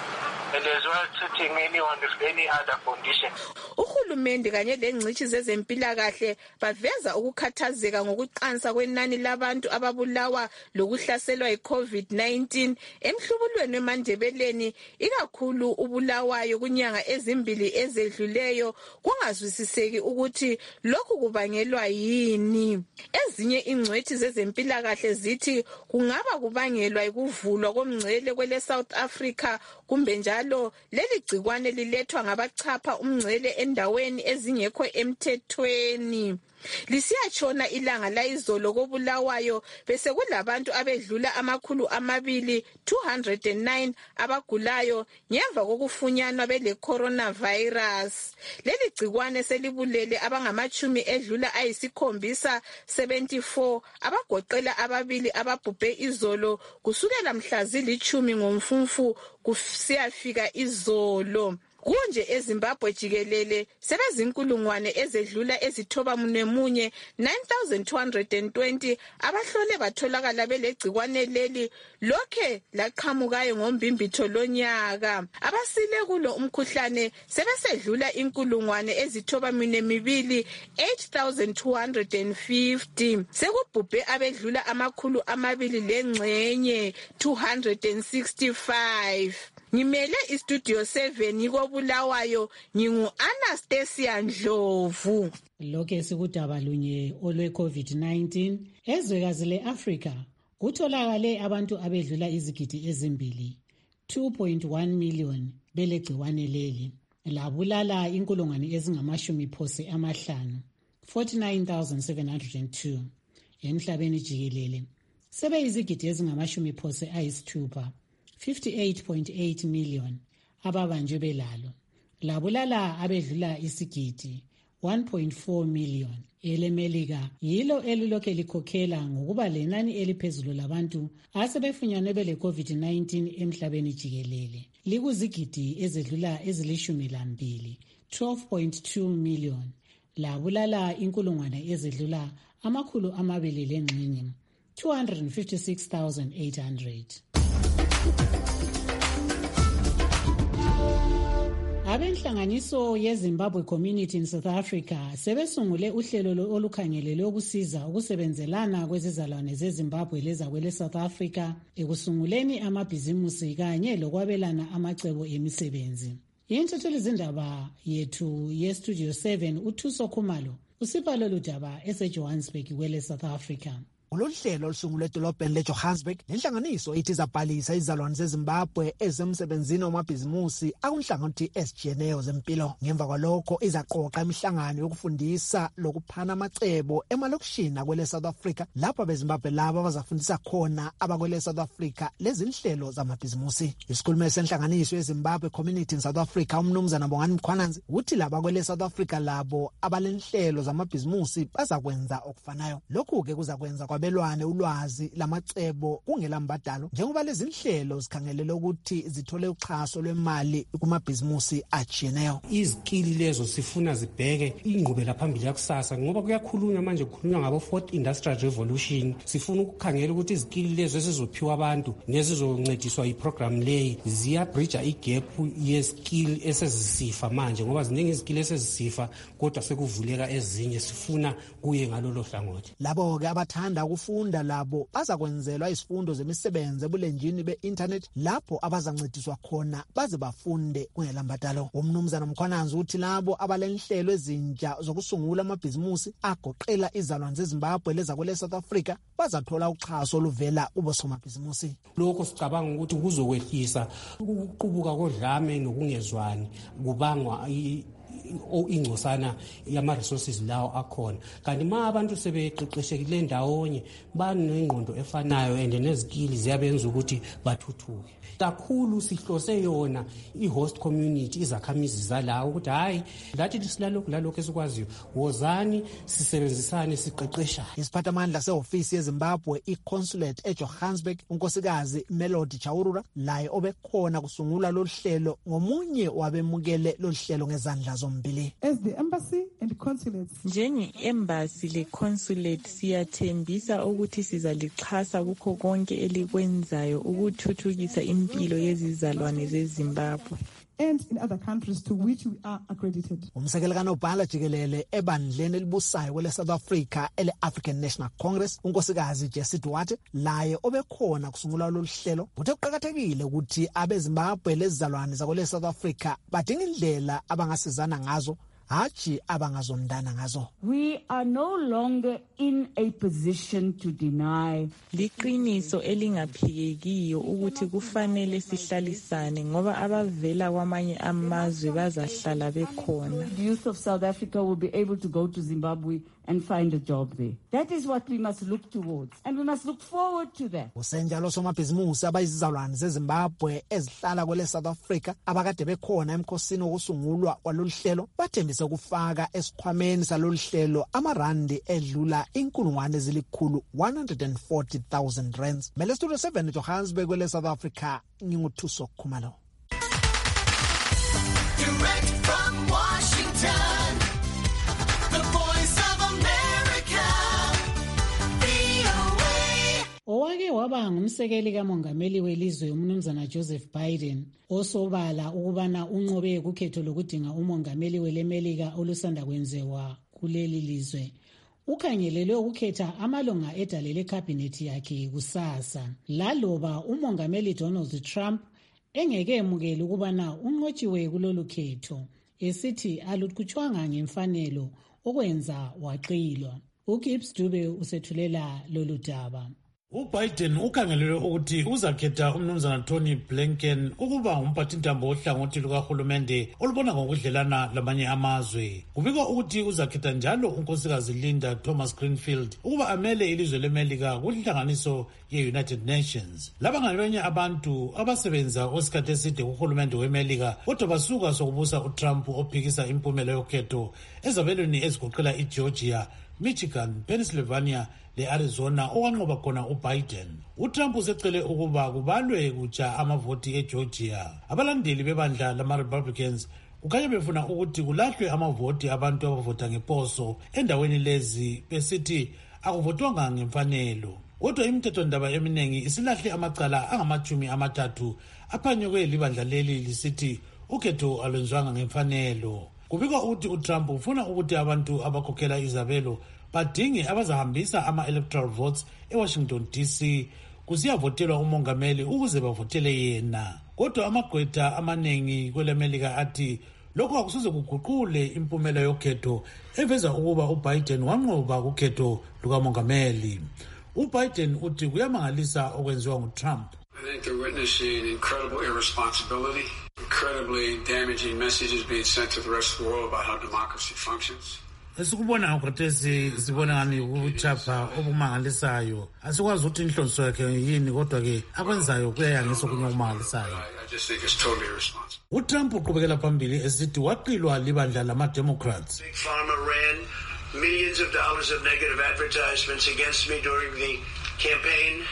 and as well treating anyone with any other condition. Uhulumende kanye lengcitshi zezempilakahle baveza ukukhathazeka ngokuqansa kwenani labantu ababulawa lokuhlaselwa yi-COVID nineteen emhlubulweni weMandebeleni, ikakhulu ubulawayo kunyanga ezimbili ezedluleyo, kungazwisiseki ukuthi lokhu kubangelwa yini. Ezinye ingcwethi zezempilakahle zithi kungaba kubangelwa yikuvulwa komngcele kwele South Africa, kumbe njalo leli gcikwane lilethwa ngabachapha umngcele endaweni ezingekho emthethweni. Lisiyatshona ilanga layizolo kobulawayo bese kulabantu abedlula amakhulu amabili two hundred nine abagulayo ngemva kokufunyanwa bele coronavirus. Leli gcikwane selibulele abangamachumi edlula ayisikhombisa seventy-four abagoqela ababili ababhubhe izolo kusukela mhla zilichumi ngomfumfu kusiyafika izolo. Kunje eZimbabwe jikelele sebezinkulungwane ezedlula ezithoba munemunye nine thousand two hundred twenty abahlole batholakala belegcikwane leli lokhe laqhamukayo ngombimbitho lonyaka. Abasile kulo umkhuhlane sebesedlula inkulungwane ezithoba munemibili eight thousand two hundred fifty. Sekubhubhe abedlula amakhulu amabili lengxenye two hundred sixty-five. Ngimele istudio seven ikobulawayo, ngingu Anastasia Ndlovu. Lokho sikudaba lunye olwe COVID nineteen ezwekazi leAfrica kutholakale abantu abedlula izigidi ezimbili two point one million belegciwane leli labulala inkulungwane ezingamashumi phose amahlanu forty-nine thousand seven hundred two emhlabeni jikelele. Sebe izigidi ezingamashumi phose ayisithupha fifty-eight point eight million ababanjwe belalo labulala abedlula isigidi one point four million. EleMelika yilo elilokhe likhokhela ngokuba lenani eliphezulu labantu asebefunyanwe bele COVID nineteen emhlabeni jikelele likuzigidi ezedlula ezilishumi lambili twelve point two million labulala inkulungwane ezedlula amakhulu amabili lengxenye two hundred fifty-six thousand eight hundred. Abenhlanganiso yeZimbabwe Community in South Africa sebesungule uhlelo olukhangelelwe ukusiza ukusebenzelana kwezizalwane zeZimbabwe lezakwele South Africa ekusunguleni amabhizimusi kanye lokwabelana amacebo emisebenzi. Yintshuthuli zindaba yethu yestudio seven uThuso Khumalo usipha lolu daba eseJohannesburg kwele South Africa. Ulohlelo olusungulwe edolobheni leJohannesburg lenhlanganiso ithi izabhalisa izalwane zeZimbabwe ezemsebenzini wamabhizimusi akunhlangothi esijiyeneyo zempilo. Ngemva kwalokho izaqoqa imihlangano yokufundisa lokuphana amacebo emalokishini akwele South Africa lapho abeZimbabwe laba bazafundisa khona abakwele South Africa lezi nhlelo zamabhizimusi. Isikhulumeli senhlanganiso yeZimbabwe Community in South Africa umnumzana Bongani Mkhwananzi uthi laba kwele South Africa labo abalenhlelo zamabhizimusi bazakwenza okufanayo. Lokhu ke kuzakwenza kwa babelwane ulwazi lamacebo kungelambadalo njengoba lezi inhlelo zikhangelele ukuthi zithole uxhaso lwemali kumabhizimusi ajiyeneyo. Izikili lezo sifuna zibheke ingqubela phambili yakusasa ngoba kuyakhulunywa manje kukhulunywa ngabo fourth industrial revolution. Sifuna ukukhangela ukuthi izikili lezo esizophiwa abantu nezizoncediswa iprogram leyi ziyabridge igap yeskill esezisifa manje ngoba ziningi izikili esezisifa kodwa sekuvuleka ezinye sifuna kuye ngalolo hlangothi. Labo ke abathanda ukufunda labo bazakwenzelwa izifundo zemisebenzi ebulenjini be-internet lapho abazancediswa khona baze bafunde kungelambadalo. Umnumzana Mkhwananzi uthi labo abalenhlelo ezintsha zokusungula amabhizimusi agoqela izalwane zeZimbabwe leza kwele South Africa bazathola uxhaso oluvela kubosomabhizimusi. Lokho sicabanga ukuthi kuzokwehlisa ukuqubuka kodlame nokungezwani kubangwa ingcosana yama-resources lawo akhona. Kanti ma abantu sebeqeqeshekile ndawonye banengqondo efanayo and nezikili ziyabenza ukuthi bathuthuke. Kakhulu sihlose yona i-host community izakhamizi zalawo ukuthi hayi lathi silalokhu lalokhu esikwaziyo wozani sisebenzisane siqeqesha. Isiphathamandla sehofisi yeZimbabwe i-consulate eJohannesburg unkosikazi Melody Chaurura laye obekhona kusungula lolu hlelo ngomunye wabemukele lolu hlelo ngezandla zombili. As the embassy and consulates, njenge embassy le consulate siyathembisa ukuthi sizalixhasa kukho konke elikwenzayo ukuthuthukisa impilo yezizalwane zeZimbabwe and in other countries to which we are accredited. Umsekeli kaNobhala Jikelele ebandleni elibusayo kwele South Africa ele African National Congress unkosikazi Jessie Duarte laye obekhona kusungula lolu hlelo uthe kuqhakathekile ukuthi abeZimbabwe lezizalwane zakwele South Africa badinga indlela abangasizana ngazo hachi abangazondana ngazo. We are no longer in a position to deny. Liqiniso elingaphikiyo ukuthi kufanele sihlalisane ngoba abavela kwamanye amazwe bazahlala bekhona. The youth of South Africa will be able to go to Zimbabwe and find a job there. That is what we must look towards and we must look forward to that. Usenjalo somabhizimusi abayizizalwane zeZimbabwe ezihlala kwele South Africa abakade bekhona emkhosini wokusungulwa kwalolu hlelo bathembise ukufaka esikhwameni salolu hlelo amarandi edlula inkulungwane ezilikhulu one hundred forty thousand rands. Mele Studio seven eJohannesburg kwele South Africa nginguthuso Khumalo. Direct from Washington, the voice of America, V O A. Owake waba ngumsekeli kamongameli welizwe umnumzana Joseph Biden osobala ukubana unqobe kukhetho lokudinga umongameli welemelika olusanda kwenziwa kuleli lizwe. Ukhangelelwe ukukhetha amalunga edale lekhabhinethi yakhe kusasa laloba umongameli Donald Trump engeke emukele ukubana unqotshiwe kulolu khetho esithi alukhutshwanga ngemfanelo okwenza waqilwa. uGibbs Dube usethulela lolu daba. UBiden ukhangelelwe ukuthi uzakhetha umnumzana Tony Blinken ukuba umphathintambo ohlangothi lukahulumende olubona ngokudlelana lamanye amazwe. Kubikwa ukuthi uzakhetha njalo unkosikazi Linda Thomas Greenfield ukuba amele ilizwe leMelika kuhlanganiso ye-United Nations. Laba ngabanye abantu abasebenza osikhathi eside kuhulumende weMelika kodwa basuka sokubusa uTrump ophikisa impumela yokhetho ezabelweni ezigoqela iGeorgia, Michigan, Pennsylvania le-Arizona owanqoba khona uBiden. UTrump usecele ukuba kubalwe kutsha amavoti eGeorgia. Abalandeli bebandla lama-Republicans kukhanya befuna ukuthi kulahlwe amavoti abantu abavota ngeposo endaweni lezi besithi akuvotwanga ngemfanelo. Kodwa imithethondaba eminingi isilahle amacala angamachumi amathathu aphanyekwe libandla leli lisithi ukhetho alwenzwanga ngemfanelo. Kubikwa ukuthi uTrump ufuna ukuthi abantu abakhokhela izabelo badinge abazahambisa ama-electoral votes eWashington D C kusiyavotelwa umongameli ukuze bavotele yena. Kodwa amagqwetha amaningi kwelemelika athi lokho akusoze kuguqule impumela yokhetho eveza ukuba uBiden wanqoba kukhetho lukamongameli. uBiden uthi kuyamangalisa okwenziwa nguTrump. I think they're witnessing incredible irresponsibility, incredibly damaging messages being sent to the rest of the world about how democracy functions. Esikubona ngokhathesi sibona ngani ukuchapha okumangalisayo. Asikwazi ukuthi inhlonso yakhe yini kodwa ke akwenzayo kuyayangisa okumangalisayo. I just think it's totally irresponsible. uTrump uqhubekela phambili esithi waqilwa libandla lama-Democrats. Big Pharma ran millions of dollars of negative advertisements against me during the campaign,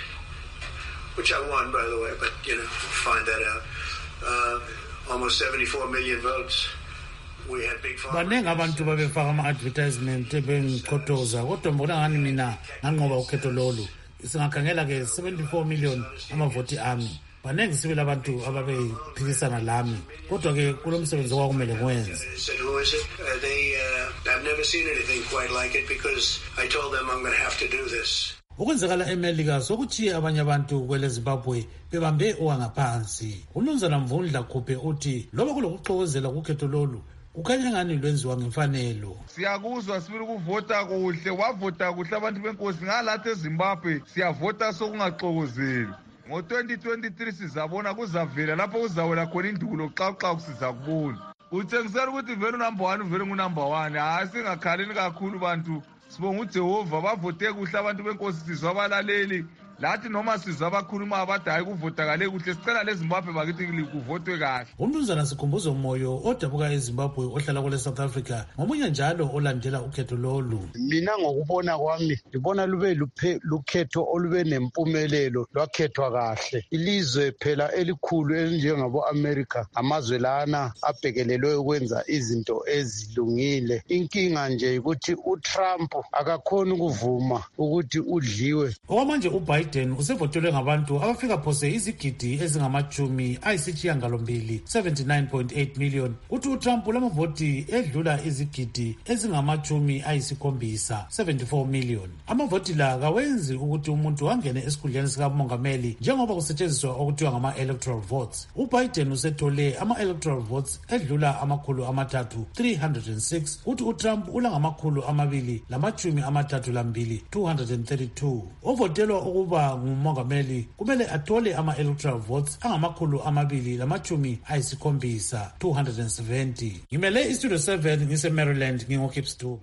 which I won, by the way, but, you know, find that out. Uh, almost seventy-four million votes. We had big baningi abantu babefaka ama-advertisement bengiqhotoza kodwa mbona ngani mina nganqoba ukhetho lolu singakhangela ke seventy-four million amavoti ami baningi sibili abantu ababephikisana lami kodwa ke kulo msebenzi okwakumele ngiwenze. Said, who is it? Uh, they, uh, I've never seen anything quite like it because I told them I'm going to have to do this. Okwenzakala eMelika sokuthi abanye abantu kwele Zimbabwe bebambe owangaphansi. Umnumzana Mvundla Khuphe uthi loba kulokuxokozela kukhetho lolu kukhanya ngani lwenziwa ngemfanelo. Siyakuzwa sibili ukuvota kuhle wavota kuhle abantu benkosi ngalathi eZimbabwe siyavota sokungaxokozeli. Ngo twenty twenty-three sizabona kuzavela lapho kuzawela khona indulo xa xa kusiza kubona. Uthengisela ukuthi vele number one vele ngu number one. Hayi singakhaleni kakhulu bantu. Sibonga uJehova bavote kuhle abantu benkosi sizwa abalaleli lathi noma sizwa abakhuluma abathi hayi kuvotakale kuhle sicela leZimbabwe bakithi kuvotwe kahle. Umnumzana Sikhumbuzo Moyo odabuka eZimbabwe ohlala kule South Africa ngomunye njalo olandela ukhetho lolu. Mina ngokubona kwami ngibona lube lukhetho olube nempumelelo lwakhethwa kahle. Ilizwe phela elikhulu elinjengabo America amazwe lana abhekelelwe ukwenza izinto ezilungile. Inkinga nje ukuthi uTrump akakhona ukuvuma ukuthi udliwe. Okwamanje uBiden usevotelwe ngabantu abafika phose izigidi ezingamachumi ayisishiyagalombili seventy-nine point eight million kuthi uTrump lamavoti edlula izigidi ezingamachumi ayisikhombisa seventy-four million. Amavoti la kawenzi ukuthi umuntu angene esikhundleni sikamongameli njengoba kusetshenziswa okuthiwa ngama-electoral votes. uBiden usethole ama-electoral votes edlula amakhulu amathathu three hundred six kuthi uTrump ulangamakhulu amabili lamachumi amathathu lambili two hundred thirty-two. Ovotelwa ukuba ngumongameli kumele athole ama-electoral votes angamakhulu amabili lamachumi ayisikhombisa two hundred seventy. Ngimele istudio seven ngise-Maryland ngingokhips Dube.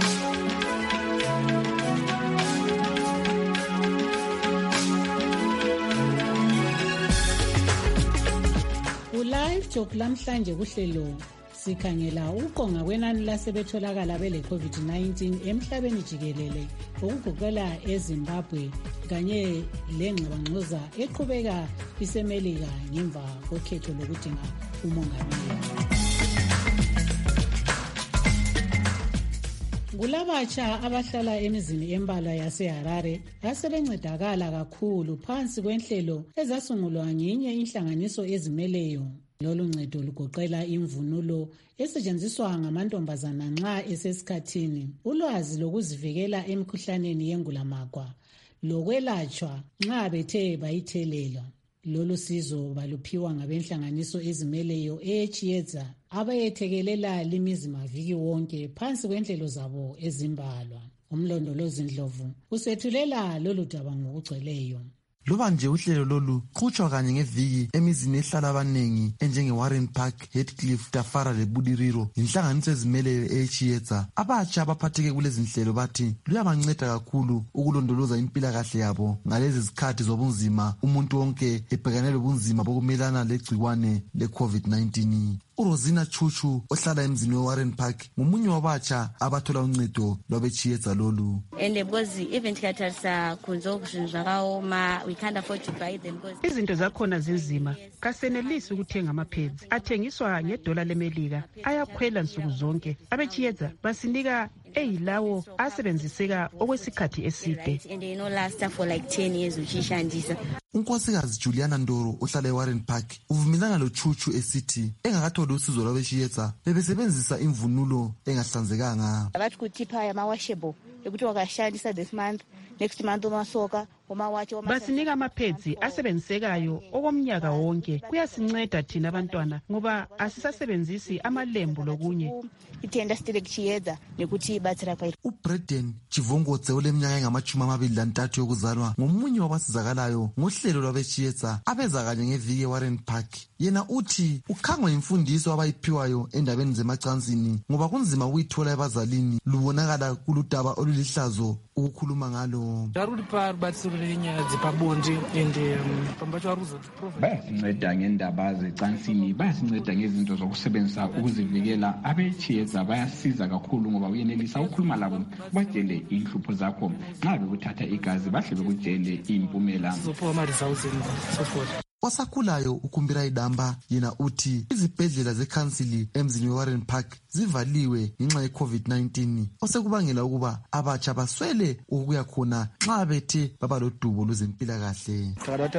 Ulive Talk lamhlanje kuhlelo sikhangela ukonga kwenani lasebetholakala bele COVID nineteen emhlabeni jikelele okugoqela eZimbabwe kanye lengxabangxoza eqhubeka isemelika ngemva kokhetho lokudinga umongameli. Kulabatsha abahlala emizini embalwa yaseHarare asebencedakala kakhulu phansi kwenhlelo ezasungulwa ngenye inhlanganiso ezimeleyo. Lolu ncedo lugoqela imvunulo esetshenziswa ngamantombazana nxa esesikhathini, ulwazi lokuzivikela emikhuhlaneni yengulamakhwa, lokwelatshwa nxa bethe bayithelelwa. Lolu sizo baluphiwa ngabenhlanganiso ezimeleyo eChieza abayethekelela limizi maviki wonke phansi kwenhlelo zabo ezimbalwa. Umlondolozi Ndlovu usethulela lolu daba ngokugcweleyo. Loba nje uhlelo lolu qhutshwa kanye ngeviki emizini ehlala abanengi enjenge-Warren Park, Heathcliff, Tafara leBudiriro inhlanganiso ezimeleyo eChieza. Abatsha abaphatheke kulezi nhlelo bathi luyabanceda kakhulu ukulondoloza impilakahle yabo ngalezi zikhathi zobunzima umuntu wonke ebhekane lobunzima bokumelana legciwane le-COVID nineteen. uRosina Chuchu ohlala emzini weWarren Park ngomunye wabatsha abathola uncedo lwabeChieza lolu. And because even katarisa kunzo kushizakaoma we can't afford to buy them because izinto zakhona zinzima kasenelisi ukuthenga amapads athengiswa ngedola lemelika ayakhwela nsuku zonke. AbeChieza basinika eyilawo asebenziseka okwesikhathi eside. and they no last for like ten years uchishandisa. Unkosikazi Juliana Ndoro ohlala eWarren Park uvumelana loChuchu esithi engakatholi usizo lwabeChieza bebesebenzisa imvunulo engahlanzekanga. Abathi kutipha yamawashable ukuthi wakashandisa this month next month umasoka umawache wama basinika amapads asebenzisekayo okomnyaka wonke. Kuyasinceda thina abantwana ngoba asisasebenzisi amalembu lokunye. ithenda stile kuChieza nekuthi bathira kwa uBreden Chivongotse oleminyaka engamachumi amabili lantathu yokuzalwa ngomunye wabasizakalayo ngohlelo lwabeChieza abeza kanye ngeviki eWarren Park. Yena uthi ukhangwa imfundiso abayiphiwayo endabeni zemacansini ngoba kunzima ukuyithola ebazalini lubonakala kuludaba olulihlazo ukukhuluma ngalo. Bayasinceda ngendaba zecansini, bayasinceda ngezinto zokusebenzisa ukuzivikela. Abechiyeza bayasiza kakhulu ngoba uyenelisa ukukhuluma labo batshele inhlupho zakho. Nxa bekuthatha igazi bahle bekutshele impumela. Wasakhulayo ukumbira idamba yena uthi izibhedlela zekhansili emzini weWarren Park zivaliwe ngenxa ye-COVID nineteen osekubangela ukuba abatsha baswele ukuya khona nxa bethe baba lodubo lwezempilakahle.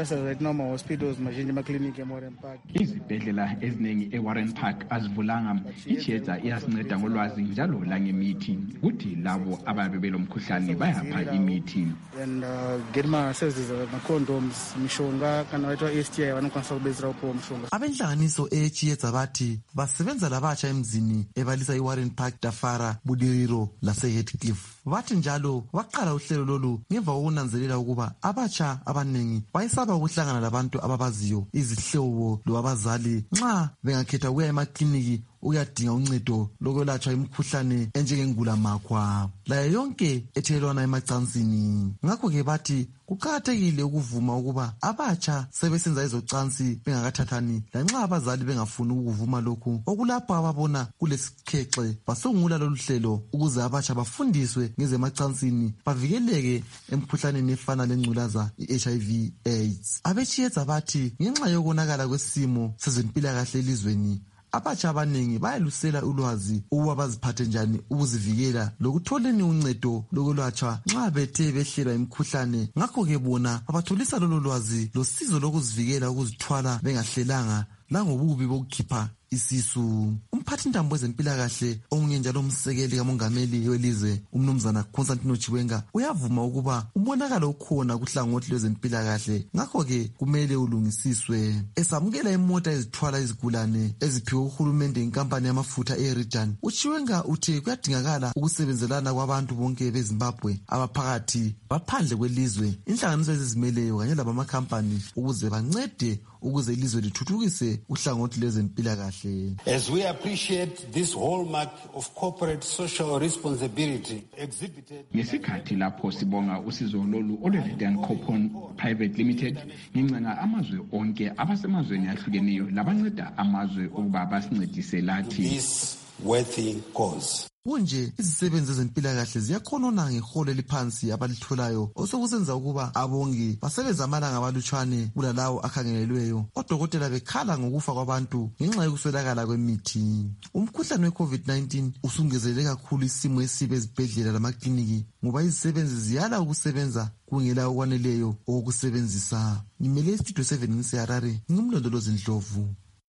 Izibhedlela eziningi eWarren Park azivulanga. Ichiyeza iyasinceda ngolwazi njalo langemithi. Kuthi labo ababe belomkhuhlane bayapha imithi. And uh, get my services my condoms mishonga kana waitwa S T I vanokwanisa kubetsera upo mishonga. Abenhlanganiso echiyeza bathi basebenza labatsha emzini ebalisa iWarren Park, Dafara, Budiriro laseHeathcliff. Bathi njalo baqala uhlelo lolu ngemva kokunanzelela ukuba abatsha abanengi bayesaba ukuhlangana labantu ababaziyo izihlobo lwabazali nxa bengakhetha ukuya emakliniki uyadinga uncedo lokwelatshwa imikhuhlane enjengengulamakhwa layo yonke ethelelwana emacansini. Ngakho-ke bathi kuqakathekile ukuvuma ukuba abatsha sebesenza ezocansi bengakathathani lanxa abazali bengafuni ukuvuma lokhu okulapho ababona kulesikhexe basungula lolu hlelo ukuze abatsha bafundiswe ngezemacansini bavikeleke emikhuhlaneni efana lengculaza i-H I V AIDS. Abechiyeza bathi ngenxa yokonakala kwesimo sezempilakahle elizweni abatsha abanengi bayalusela ulwazi ukuba baziphathe njani ukuzivikela lokutholeni uncedo lokwelatshwa nxa bethe behlelwa imikhuhlane. Ngakho-ke bona abatholisa lolo lwazi losizo lokuzivikela ukuzithwala bengahlelanga langobubi bokukhipha isisu. Umphathintambo wezempilakahle ongunye njalo umsekeli kamongameli welizwe umnumzana Constantino Chiwenga uyavuma ukuba umonakalo ukhona kuhlangothi lwezempilakahle ngakho-ke kumele ulungisiswe. Esamukela imota ezithwala izigulane eziphiwe uhulumende inkampani yamafutha eRidan, uChiwenga uthi kuyadingakala ukusebenzelana kwabantu bonke beZimbabwe abaphakathi baphandle kwelizwe, inhlanganiso ezizimeleyo kanye labamakhampani ukuze bancede ukuze ilizwe lithuthukise uhlangothi lwezempilakahle. As we appreciate this hallmark of corporate social responsibility exhibited ngesikhathi lapho sibonga usizo lolu olweRidan Copon Private Limited ngencenga amazwe onke abasemazweni ahlukeneyo labanceda amazwe ukuba basincedise lathi this worthy cause. Kunje izisebenzi zempilakahle ziyakhonona ngeholo eliphansi abalitholayo osokusenza ukuba abongi basebenza amalanga abalutshwane kulalawo akhangelelweyo. Odokotela bekhala ngokufa kwabantu ngenxa yokuswelakala kwemithi. Umkhuhlane we-COVID nineteen usungezelele kakhulu isimo esibe ezibhedlela lamakliniki ngoba izisebenzi ziyala ukusebenza kungela okwaneleyo okusebenzisa. Ngimele istudio seven ngiseHarare, ngumlondolozi Ndlovu.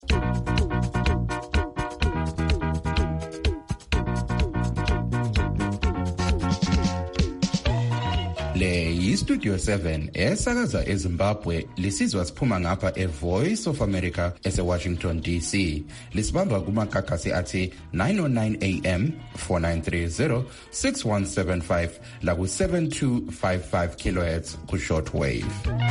Le yiStudio seven esakaza eZimbabwe lisizwa siphuma ngapha eVoice of America eseWashington D C. Lisibamba kumakakasi athi nine oh nine A M, four nine three zero, six one seven five la ku seven two five five kilohertz ku shortwave.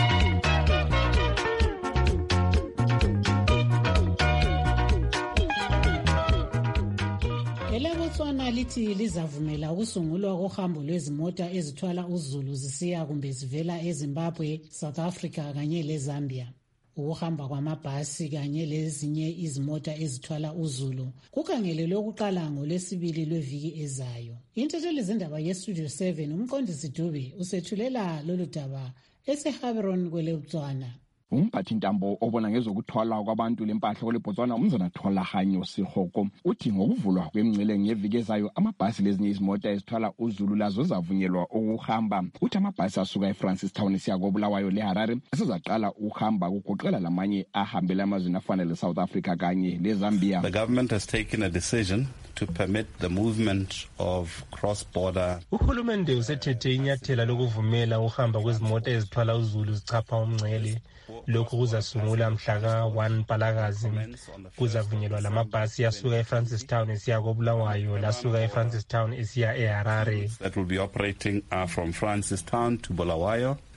ELeBotswana lithi lizavumela ukusungulwa kohambo lwezimota ezithwala uzulu zisiya kumbe zivela eZimbabwe, South Africa kanye leZambia. Ukuhamba kwamabhasi kanye lezinye izimota ezithwala uzulu kukhangelelwe ukuqala ngolwesibili lweviki ezayo. Inthetheli zendaba yeStudio seven umqondisi Dube usethulela lolu daba eseHaberon kweleBotswana. Umphathintambo obona ngezokuthwala kwabantu lempahla kweleBotswana umzana Tholahanywa Sihoko uthi ngokuvulwa kwemngcele ngeviki ezayo amabhasi lezinye izimota ezithwala uzulu lazo zavunyelwa ukuhamba. Uthi amabhasi asuka eFrancis Town esiya koBulawayo leHarare asezaqala ukuhamba kugoqela lamanye ahambela amazweni afana leSouth Africa kanye leZambia. The government has taken a decision to permit the movement of cross-border. Uhulumende usethethe inyathela lokuvumela uhamba kwezimota ezithwala uzulu zichapha umngcele. Lokhu kuzasungula mhla ka one Mpalakazi. Kuzavunyelwa lamabhasi asuka eFrancis Town esiya koBulawayo lasuka eFrancis Town esiya eHarare. That will be operating uh, from Francis Town to Bulawayo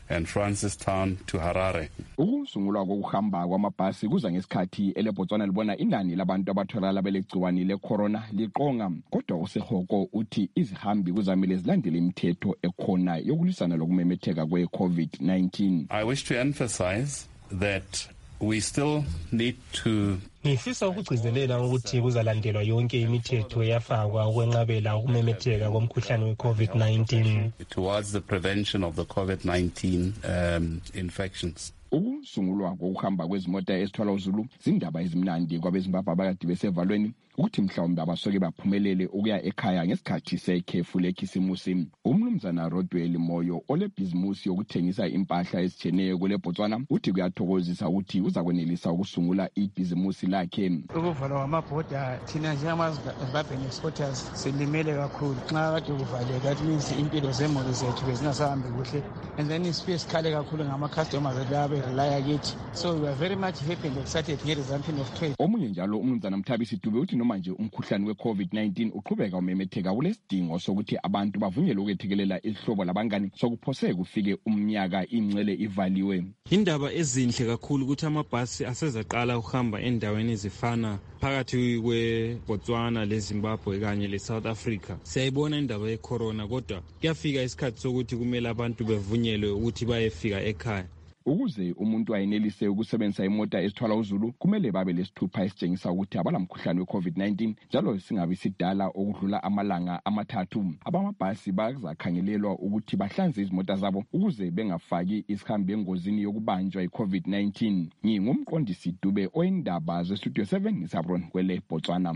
and Francistown to Harare. Ukusungulwa kokuhamba kwamabhasi kuza ngesikhathi eleBotswana libona inani labantu abatholakala belegciwane lecorona liqonga, kodwa uSehoko uthi izihambi kuzamele zilandele imithetho ekhona yokulwisana lokumemetheka kwe-COVID nineteen. I wish to emphasize that we still need to Ngifisa ukugcizelela ukuthi kuzalandelwa yonke imithetho yafakwa ukwenqabela ukumemetheka komkhuhlane we-COVID nineteen towards the prevention of the COVID nineteen um, infections. Ukusungulwa kokuhamba kwezimota ezithwala uzulu zindaba ezimnandi kwabezimbabwe abakade besevalweni ukuthi mhlawumbe abasoke baphumelele ukuya ekhaya ngesikhathi sekhefu lekhisimusi. Umnumzana Rodwell Moyo olebhizimusi yokuthengisa impahla ezitshiyeneyo kweleBotswana uthi kuyathokozisa ukuthi uzakwenelisa ukusungula ibhizimusi lakhe. Ukuvalwa kwamabhoda thina njengamaZimbabwean exporters silimele kakhulu. Nxa kade kuvaleka that means impilo zemoto zethu bezingasahambi kuhle, and then isifiye sikhale kakhulu ngama-customers elabe relaya kithi. So we are very much happy and excited nge-resumption of trade. Omunye njalo umnumzana Mthabisi Dube uthi manje umkhuhlane we-COVID nineteen uqhubeka umemetheka kulesidingo sokuthi abantu bavunyelwe ukwethekelela ihlobo labangani sokuphose kufike umnyaka ingcele ivaliwe. Indaba ezinhle kakhulu ukuthi amabhasi asezaqala ukuhamba endaweni ezifana phakathi kweBotswana leZimbabwe kanye leSouth Africa. Siyayibona indaba yecorona, kodwa kuyafika isikhathi sokuthi kumele abantu bevunyelwe ukuthi bayefika ekhaya. Ukuze umuntu ayenelise ukusebenzisa imota ezithwala uzulu kumele babe lesithupha esitshengisa ukuthi abalamkhuhlane we-COVID nineteen njalo singabi sidala okudlula amalanga amathathu. Abamabhasi bazakhangelelwa ukuthi bahlanze izimota zabo ukuze bengafaki isihambi engozini yokubanjwa yi-COVID nineteen. Ngingumqondisi Dube oyindaba zeStudio seven ngisabron kwele Botswana.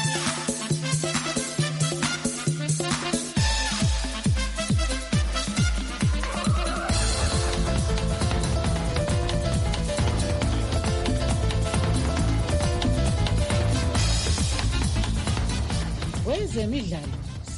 Kwezemidlalo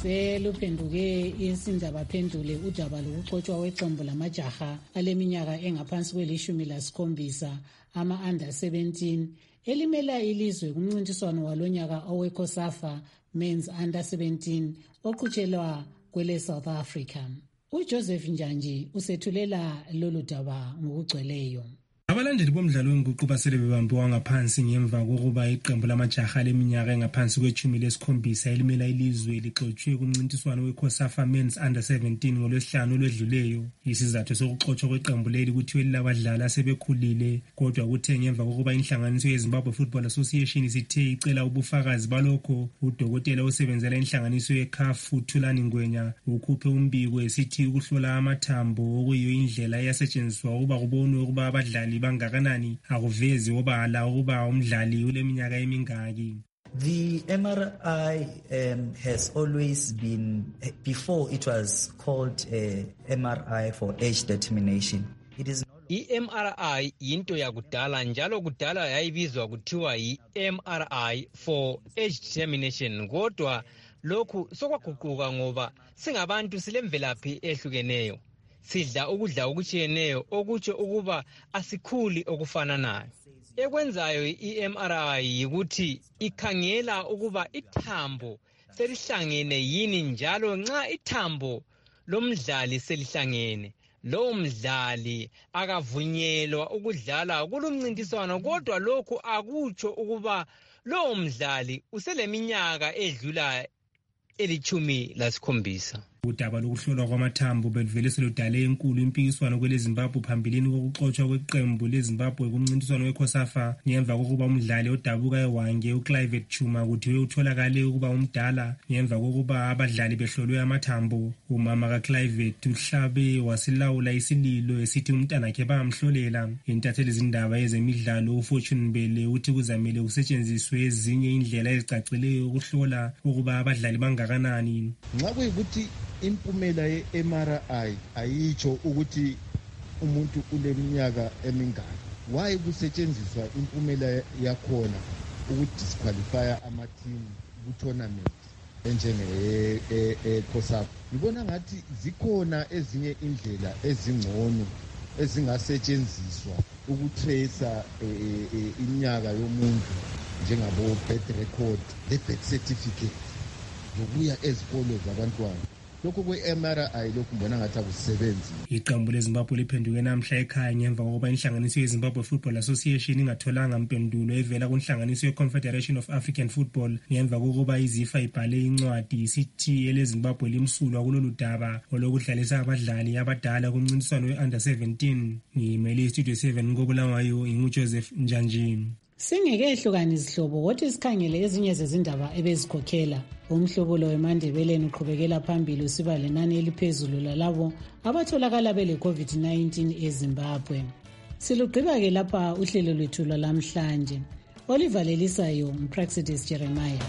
seluphenduke insindabaphendule udaba lokuxotshwa kweqembu lamajaha aleminyaka engaphansi kwelishumi lasikhombisa ama-under seventeen elimela ilizwe kumncintiswano walonyaka oweCOSAFA Men's Under seventeen oqhutshelwa kwele South Africa. UJoseph Njanji usethulela lolu daba ngokugcweleyo. Abalandeli bomdlalo wenguqu basele bebambiwa ngaphansi ngemva kokuba iqembu lamajaha leminyaka engaphansi kwechumi lesikhombisa elimela ilizwe lixotshwe kumncintiswano weCOSAFA Men's Under seventeen ngolwesihlanu olwedluleyo. Isizathu sokuxotshwa kweqembu leli kuthiwe lilabadlali asebekhulile, kodwa kuthe ngemva kokuba inhlanganiso yeZimbabwe Football Association isithe icela ubufakazi balokho, udokotela osebenzela inhlanganiso yeCAF uThulani Ngwenya ukhuphe umbiko esithi ukuhlola amathambo okuyiyo indlela eyasetshenziswa ukuba kubonwe ukuba abadlali bangakanani akuvezi obala ukuba umdlali uleminyaka emingaki. The M R I um, has always been, before it was called uh, M R I for age determination. It is I-M R I yinto yakudala njalo kudala yayibizwa kuthiwa yi-M R I for age determination, kodwa lokhu sokwaguquka ngoba singabantu silemvelaphi ehlukeneyo. Sidla ukudla okutshiyeneyo okutsho ukuba asikhuli okufananayo. Ekwenzayo i-M R I yikuthi ikhangela ukuba ithambo selihlangene yini, njalo nxa ithambo lomdlali selihlangene lowo mdlali akavunyelwa ukudlala kulumncintiswano, kodwa lokhu akutsho ukuba lowo mdlali useleminyaka edlula elichumi lasikhombisa. Udaba lokuhlolwa kwamathambo beluvele seludale enkulu impikiswano kweleZimbabwe phambilini kokuxotshwa kweqembu leZimbabwe kumncintiswano weCOSAFA ngemva kokuba umdlali odabuka ewange uClive Chuma kuthiwe utholakale ukuba umdala ngemva kokuba abadlali behlolwe amathambo. Umama kaClive uhlabe wasilawula isililo esithi umntanakhe bayamhlolela. Intatheli zindaba yezemidlalo uFortune Mbele uthi kuzamele kusetshenziswe ezinye indlela ezicacileyo ukuhlola ukuba abadlali bangakanani. Nxa kuyikuthi impumela ye-M R I ayitsho ukuthi umuntu uleminyaka emingaki, why kusetshenziswa impumela yakhona ukudisqualifya amathimu ku-tournament enjenge-COSAFA? Ngibona ngathi zikhona ezinye indlela ezingcono ezingasetshenziswa ukutracer iminyaka yomuntu njengabo birth record le birth certificate lokuya ezikolo zabantwana. lokho kwe-M R I lokhu mbona ngathi akusebenzi. Iqembu leZimbabwe liphenduke namhla ekhaya ngemva kokuba inhlanganiso yeZimbabwe Football Association ingatholanga mpendulo evela kunhlanganiso ye-Confederation of African Football ngemva kokuba iZIFA ibhale incwadi isithi eleZimbabwe limsulwa kulolu daba olokudlalisa abadlali abadala kumncintiswano we-under seventeen. Ngimele iStudio seven koBulawayo inguJoseph Njanjini. Singeke ehlukani izihlobo kodwa sikhangele ezinye zezindaba ebezikhokhela. Umhlobulo weMandebeleni uqhubekela phambili usiba lenani eliphezulu lalabo abatholakala bele COVID nineteen eZimbabwe. Silugqiba ke lapha uhlelo lwethu lwalamhlanje. Oliver Lelisayo, Praxidis Jeremiah.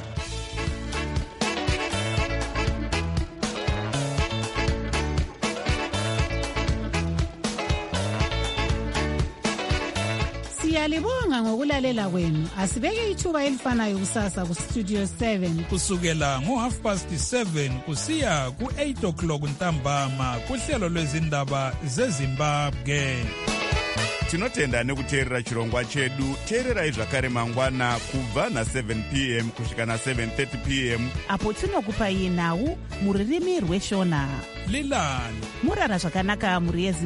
Siyalibonga ngokulalela kwenu. Asibeke ithuba elifanayo kusasa ku Studio seven kusukela ngo half past seven kusiya ku eight o'clock ntambama kuhlelo lwezindaba zeZimbabwe. Tinotenda nekuteerera chirongwa chedu. Teererai zvakare mangwana kubva na seven p m kusvika na seven thirty p m apo tinokupai nhau muririmi rweshona. Lilani Murara zvakanaka muri